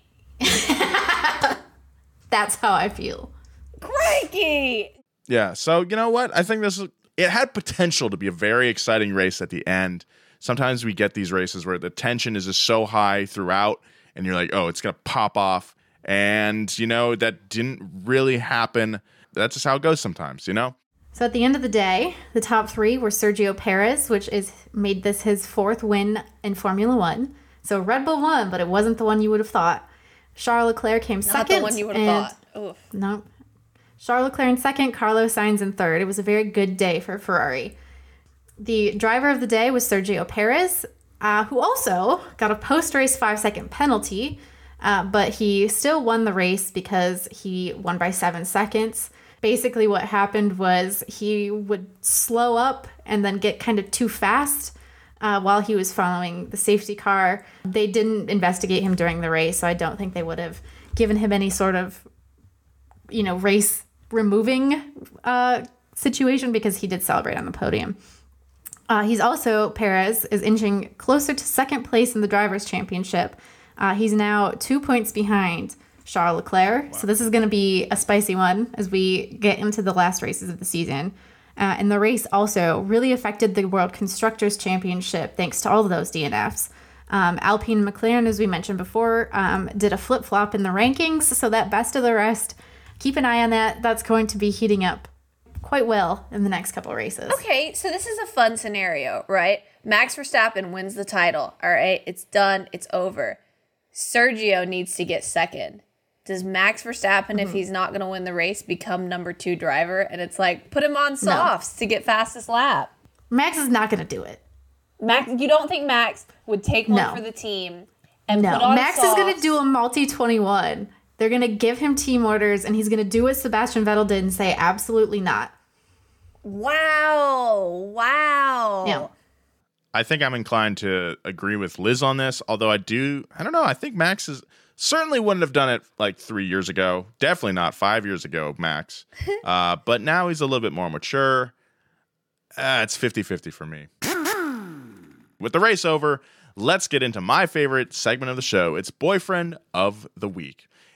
That's how I feel. Crikey! Yeah, so you know what? I think it had potential to be a very exciting race at the end. Sometimes we get these races where the tension is just so high throughout, and you're like, oh, it's going to pop off. And, that didn't really happen. That's just how it goes sometimes, So at the end of the day, the top three were Sergio Perez, which made this his fourth win in Formula One. So Red Bull won, but it wasn't the one you would have thought. Charles Leclerc came second. Not the one you would have thought. Oof. No. Charles Leclerc in second, Carlos Sainz in third. It was a very good day for Ferrari. The driver of the day was Sergio Perez, who also got a post-race 5-second penalty, but he still won the race because he won by 7 seconds. Basically what happened was he would slow up and then get kind of too fast while he was following the safety car. They didn't investigate him during the race, so I don't think they would have given him any sort of, race removing situation because he did celebrate on the podium. Perez is inching closer to second place in the Drivers' Championship. He's now 2 points behind Charles Leclerc. Wow. So this is going to be a spicy one as we get into the last races of the season. And the race also really affected the World Constructors' Championship thanks to all of those DNFs. Alpine and McLaren, as we mentioned before, did a flip-flop in the rankings. So that best of the rest, keep an eye on that. That's going to be heating up quite well in the next couple races. Okay, so this is a fun scenario, right? Max Verstappen wins the title. All right, it's done. It's over. Sergio needs to get second. Does Max Verstappen, if he's not going to win the race, become number 2 driver? And it's like, put him on softs to get fastest lap. Max is not going to do it. Max, you don't think Max would take one for the team and put on Max softs? is going to do a multi-21. They're going to give him team orders, and he's going to do what Sebastian Vettel did and say, absolutely not. Wow. Yeah. I think I'm inclined to agree with Liz on this, although I don't know, I think Max certainly wouldn't have done it like 3 years ago. Definitely not 5 years ago, Max. But now he's a little bit more mature. It's 50-50 for me. With the race over, let's get into my favorite segment of the show. It's Boyfriend of the Week.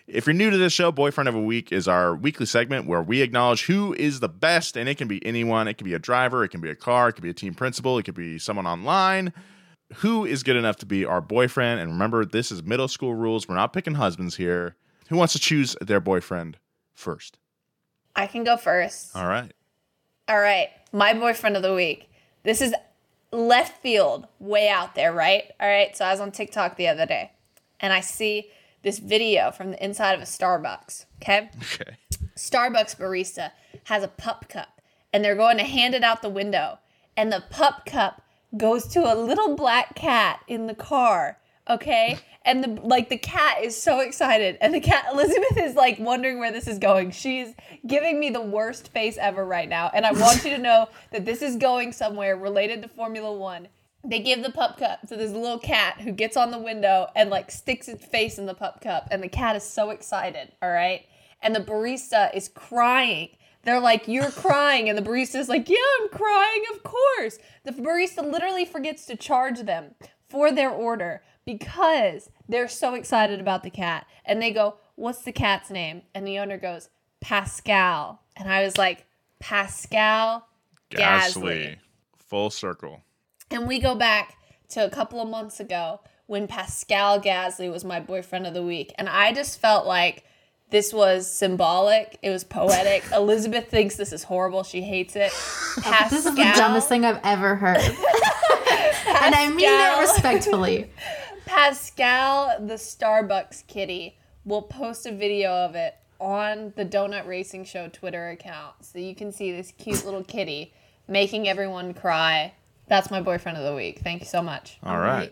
If you're new to this show, Boyfriend of a Week is our weekly segment where we acknowledge who is the best, and it can be anyone. It can be a driver, it can be a car, it could be a team principal, it could be someone online. Who is good enough to be our boyfriend? And remember, this is middle school rules. We're not picking husbands here. Who wants to choose their boyfriend first? I can go first. All right. My boyfriend of the week. This is left field, way out there, right? All right. So I was on TikTok the other day, and I see this video from the inside of a Starbucks. Okay. Starbucks barista has a pup cup, and they're going to hand it out the window, and the pup cup goes to a little black cat in the car, okay? And the cat is so excited, and the cat, Elizabeth, is like wondering where this is going. She's giving me the worst face ever right now, and I want you to know that this is going somewhere related to Formula One. They give the pup cup to this little cat who gets on the window and like sticks its face in the pup cup, and the cat is so excited, all right? And the barista is crying. They're like, you're crying. And the barista's like, yeah, I'm crying, of course. The barista literally forgets to charge them for their order because they're so excited about the cat. And they go, what's the cat's name? And the owner goes, Pascal. And I was like, Pascal Gasly. Full circle. And we go back to a couple of months ago when Pascal Gasly was my boyfriend of the week. And I just felt like this was symbolic. It was poetic. Elizabeth thinks this is horrible. She hates it. Pascal, this is the dumbest thing I've ever heard. And I mean that respectfully. Pascal, the Starbucks kitty, will post a video of it on the Donut Racing Show Twitter account. So you can see this cute little kitty making everyone cry. That's my boyfriend of the week. Thank you so much. All right.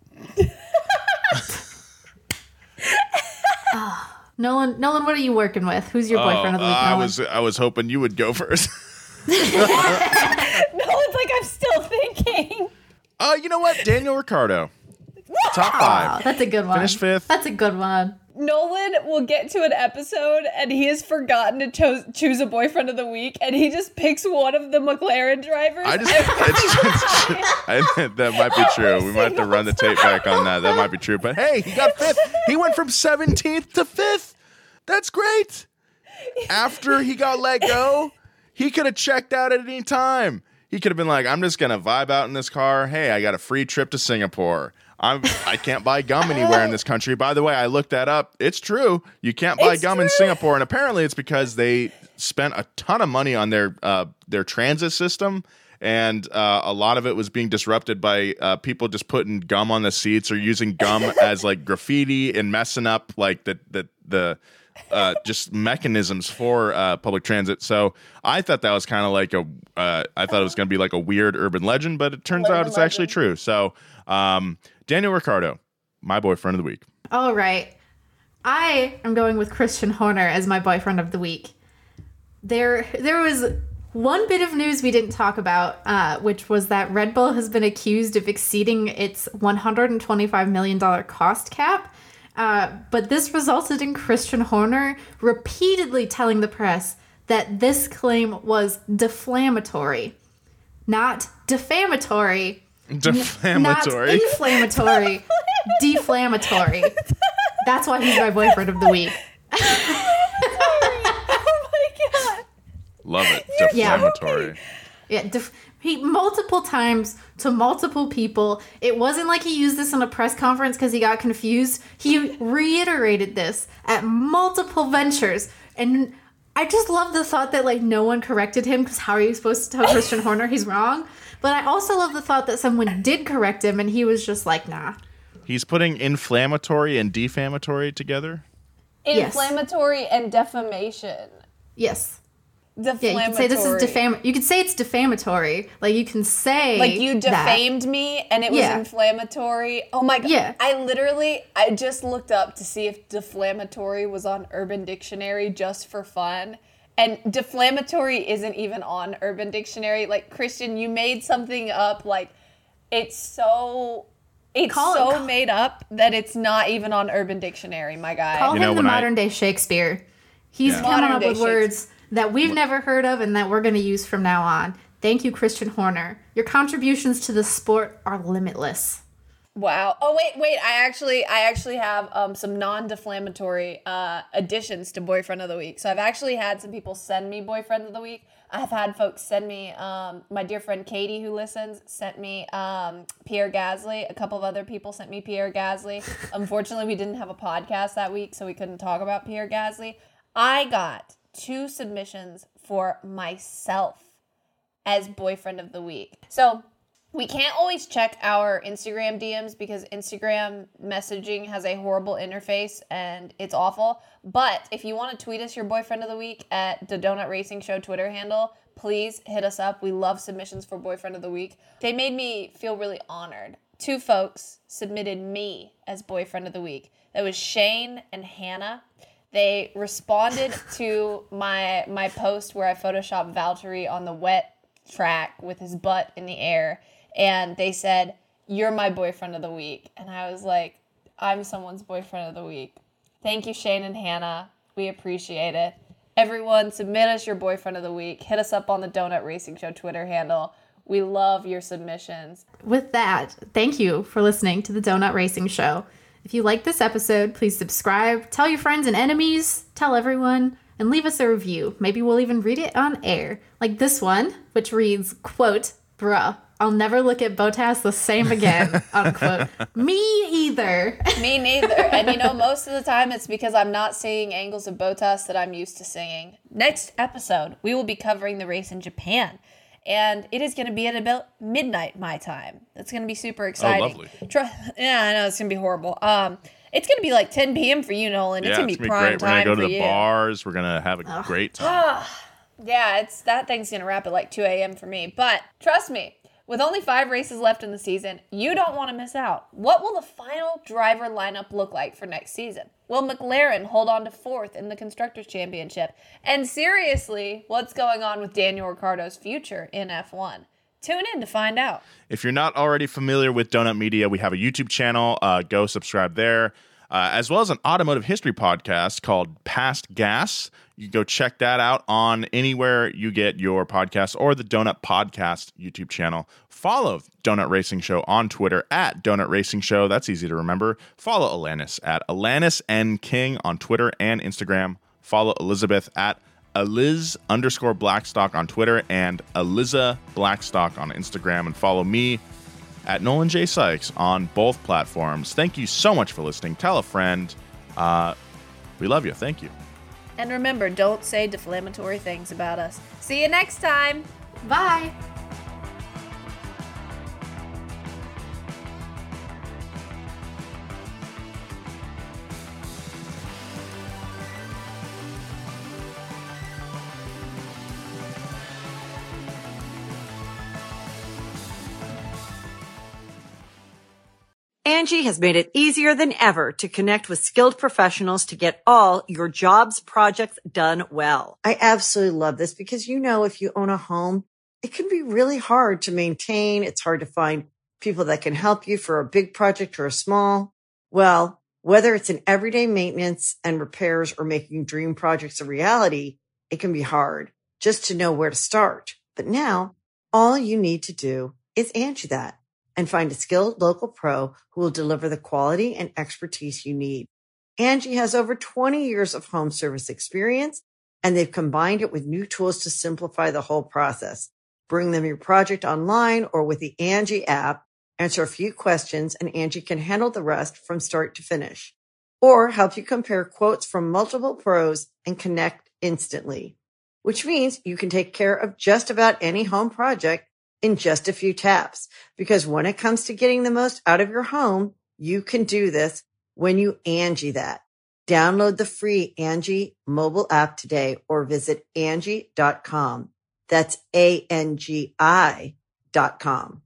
Nolan, what are you working with? Who's your boyfriend of the week, Nolan? I was hoping you would go first. Nolan's like, I'm still thinking. You know what? Daniel Ricciardo. Top 5. That's a good one. Finished 5th. That's a good one. Nolan will get to an episode and he has forgotten to choose a boyfriend of the week, and he just picks one of the McLaren drivers. That might be true. We might have to run the tape back on that. That might be true. But hey, he got 5th. He went from 17th to 5th. That's great. After he got let go, he could have checked out at any time. He could have been like, I'm just going to vibe out in this car. Hey, I got a free trip to Singapore. I can't buy gum anywhere in this country. By the way, I looked that up. It's true. You can't buy gum in Singapore. And apparently it's because they spent a ton of money on their transit system. And a lot of it was being disrupted by people just putting gum on the seats or using gum as like graffiti and messing up like the just mechanisms for public transit. So I thought that was kind of like I thought it was going to be like a weird urban legend, but it turns out it's actually true. So Daniel Ricciardo, my boyfriend of the week. All right. I am going with Christian Horner as my boyfriend of the week. There was one bit of news we didn't talk about, which was that Red Bull has been accused of exceeding its $125 million cost cap. But this resulted in Christian Horner repeatedly telling the press that this claim was deflammatory, not defamatory. Deflammatory. Not inflammatory. Deflammatory. That's why he's my boyfriend of the week. Oh my God. Love it. Deflammatory. Yeah, he multiple times to multiple people. It wasn't like he used this in a press conference because he got confused. He reiterated this at multiple ventures. And I just love the thought that like no one corrected him, because how are you supposed to tell Christian Horner he's wrong? But I also love the thought that someone did correct him and he was just like, nah. He's putting inflammatory and defamatory together? Inflammatory and defamation. Yes. Deflammatory. Yeah, you could say this is you could say it's defamatory. Like you can say like you defamed me and it was inflammatory. Oh my God. Yeah. I just looked up to see if deflammatory was on Urban Dictionary just for fun. And deflammatory isn't even on Urban Dictionary. Like, Christian, you made something up. Like, it's so made up that it's not even on Urban Dictionary, my guy. Call him the modern-day Shakespeare. He's coming up with words that we've never heard of and that we're going to use from now on. Thank you, Christian Horner. Your contributions to the sport are limitless. Wow. Oh, wait. I actually have some non-deflammatory additions to Boyfriend of the Week. So I've actually had some people send me Boyfriend of the Week. I've had folks send me, my dear friend Katie, who listens, sent me Pierre Gasly. A couple of other people sent me Pierre Gasly. Unfortunately, we didn't have a podcast that week, so we couldn't talk about Pierre Gasly. I got 2 submissions for myself as Boyfriend of the Week. So we can't always check our Instagram DMs because Instagram messaging has a horrible interface and it's awful. But if you want to tweet us your Boyfriend of the Week at the Donut Racing Show Twitter handle, please hit us up. We love submissions for Boyfriend of the Week. They made me feel really honored. 2 folks submitted me as Boyfriend of the Week. That was Shane and Hannah. They responded to my post where I photoshopped Valtteri on the wet track with his butt in the air. And they said, "You're my Boyfriend of the Week." And I was like, I'm someone's Boyfriend of the Week. Thank you, Shane and Hannah. We appreciate it. Everyone, submit us your Boyfriend of the Week. Hit us up on the Donut Racing Show Twitter handle. We love your submissions. With that, thank you for listening to the Donut Racing Show. If you like this episode, please subscribe, tell your friends and enemies, tell everyone, and leave us a review. Maybe we'll even read it on air. Like this one, which reads, quote, "Bruh, I'll never look at Bottas the same again," unquote. Me either. Me neither. And you know, most of the time it's because I'm not seeing angles of Bottas that I'm used to seeing. Next episode, we will be covering the race in Japan. And it is going to be at about midnight my time. It's going to be super exciting. Oh, lovely. Yeah, I know. It's going to be horrible. It's going to be like 10 p.m. for you, Nolan. It's going to be prime great. time for you. We're going to go to the bars. We're going to have a great time. Yeah, that thing's going to wrap at like 2 a.m. for me. But trust me, with only 5 races left in the season, you don't want to miss out. What will the final driver lineup look like for next season? Will McLaren hold on to 4th in the Constructors' Championship? And seriously, what's going on with Daniel Ricciardo's future in F1? Tune in to find out. If you're not already familiar with Donut Media, we have a YouTube channel. Go subscribe there, as well as an automotive history podcast called Past Gas. You can go check that out on anywhere you get your podcasts or the Donut Podcast YouTube channel. Follow Donut Racing Show on Twitter at Donut Racing Show. That's easy to remember. Follow Alanis at Alanis N King on Twitter and Instagram. Follow Elizabeth at Eliz_Blackstock on Twitter and Eliza Blackstock on Instagram. And follow me at Nolan J. Sykes on both platforms. Thank you so much for listening. Tell a friend. We love you. Thank you. And remember, don't say deflammatory things about us. See you next time. Bye. Angie has made it easier than ever to connect with skilled professionals to get all your jobs projects done well. I absolutely love this because, you know, if you own a home, it can be really hard to maintain. It's hard to find people that can help you for a big project or a small. Well, whether it's in everyday maintenance and repairs or making dream projects a reality, it can be hard just to know where to start. But now all you need to do is Angie that and find a skilled local pro who will deliver the quality and expertise you need. Angie has over 20 years of home service experience, and they've combined it with new tools to simplify the whole process. Bring them your project online or with the Angie app, answer a few questions, and Angie can handle the rest from start to finish. Or help you compare quotes from multiple pros and connect instantly, which means you can take care of just about any home project in just a few taps. Because when it comes to getting the most out of your home, you can do this when you Angie that. Download the free Angie mobile app today or visit Angie.com. That's ANGI.com.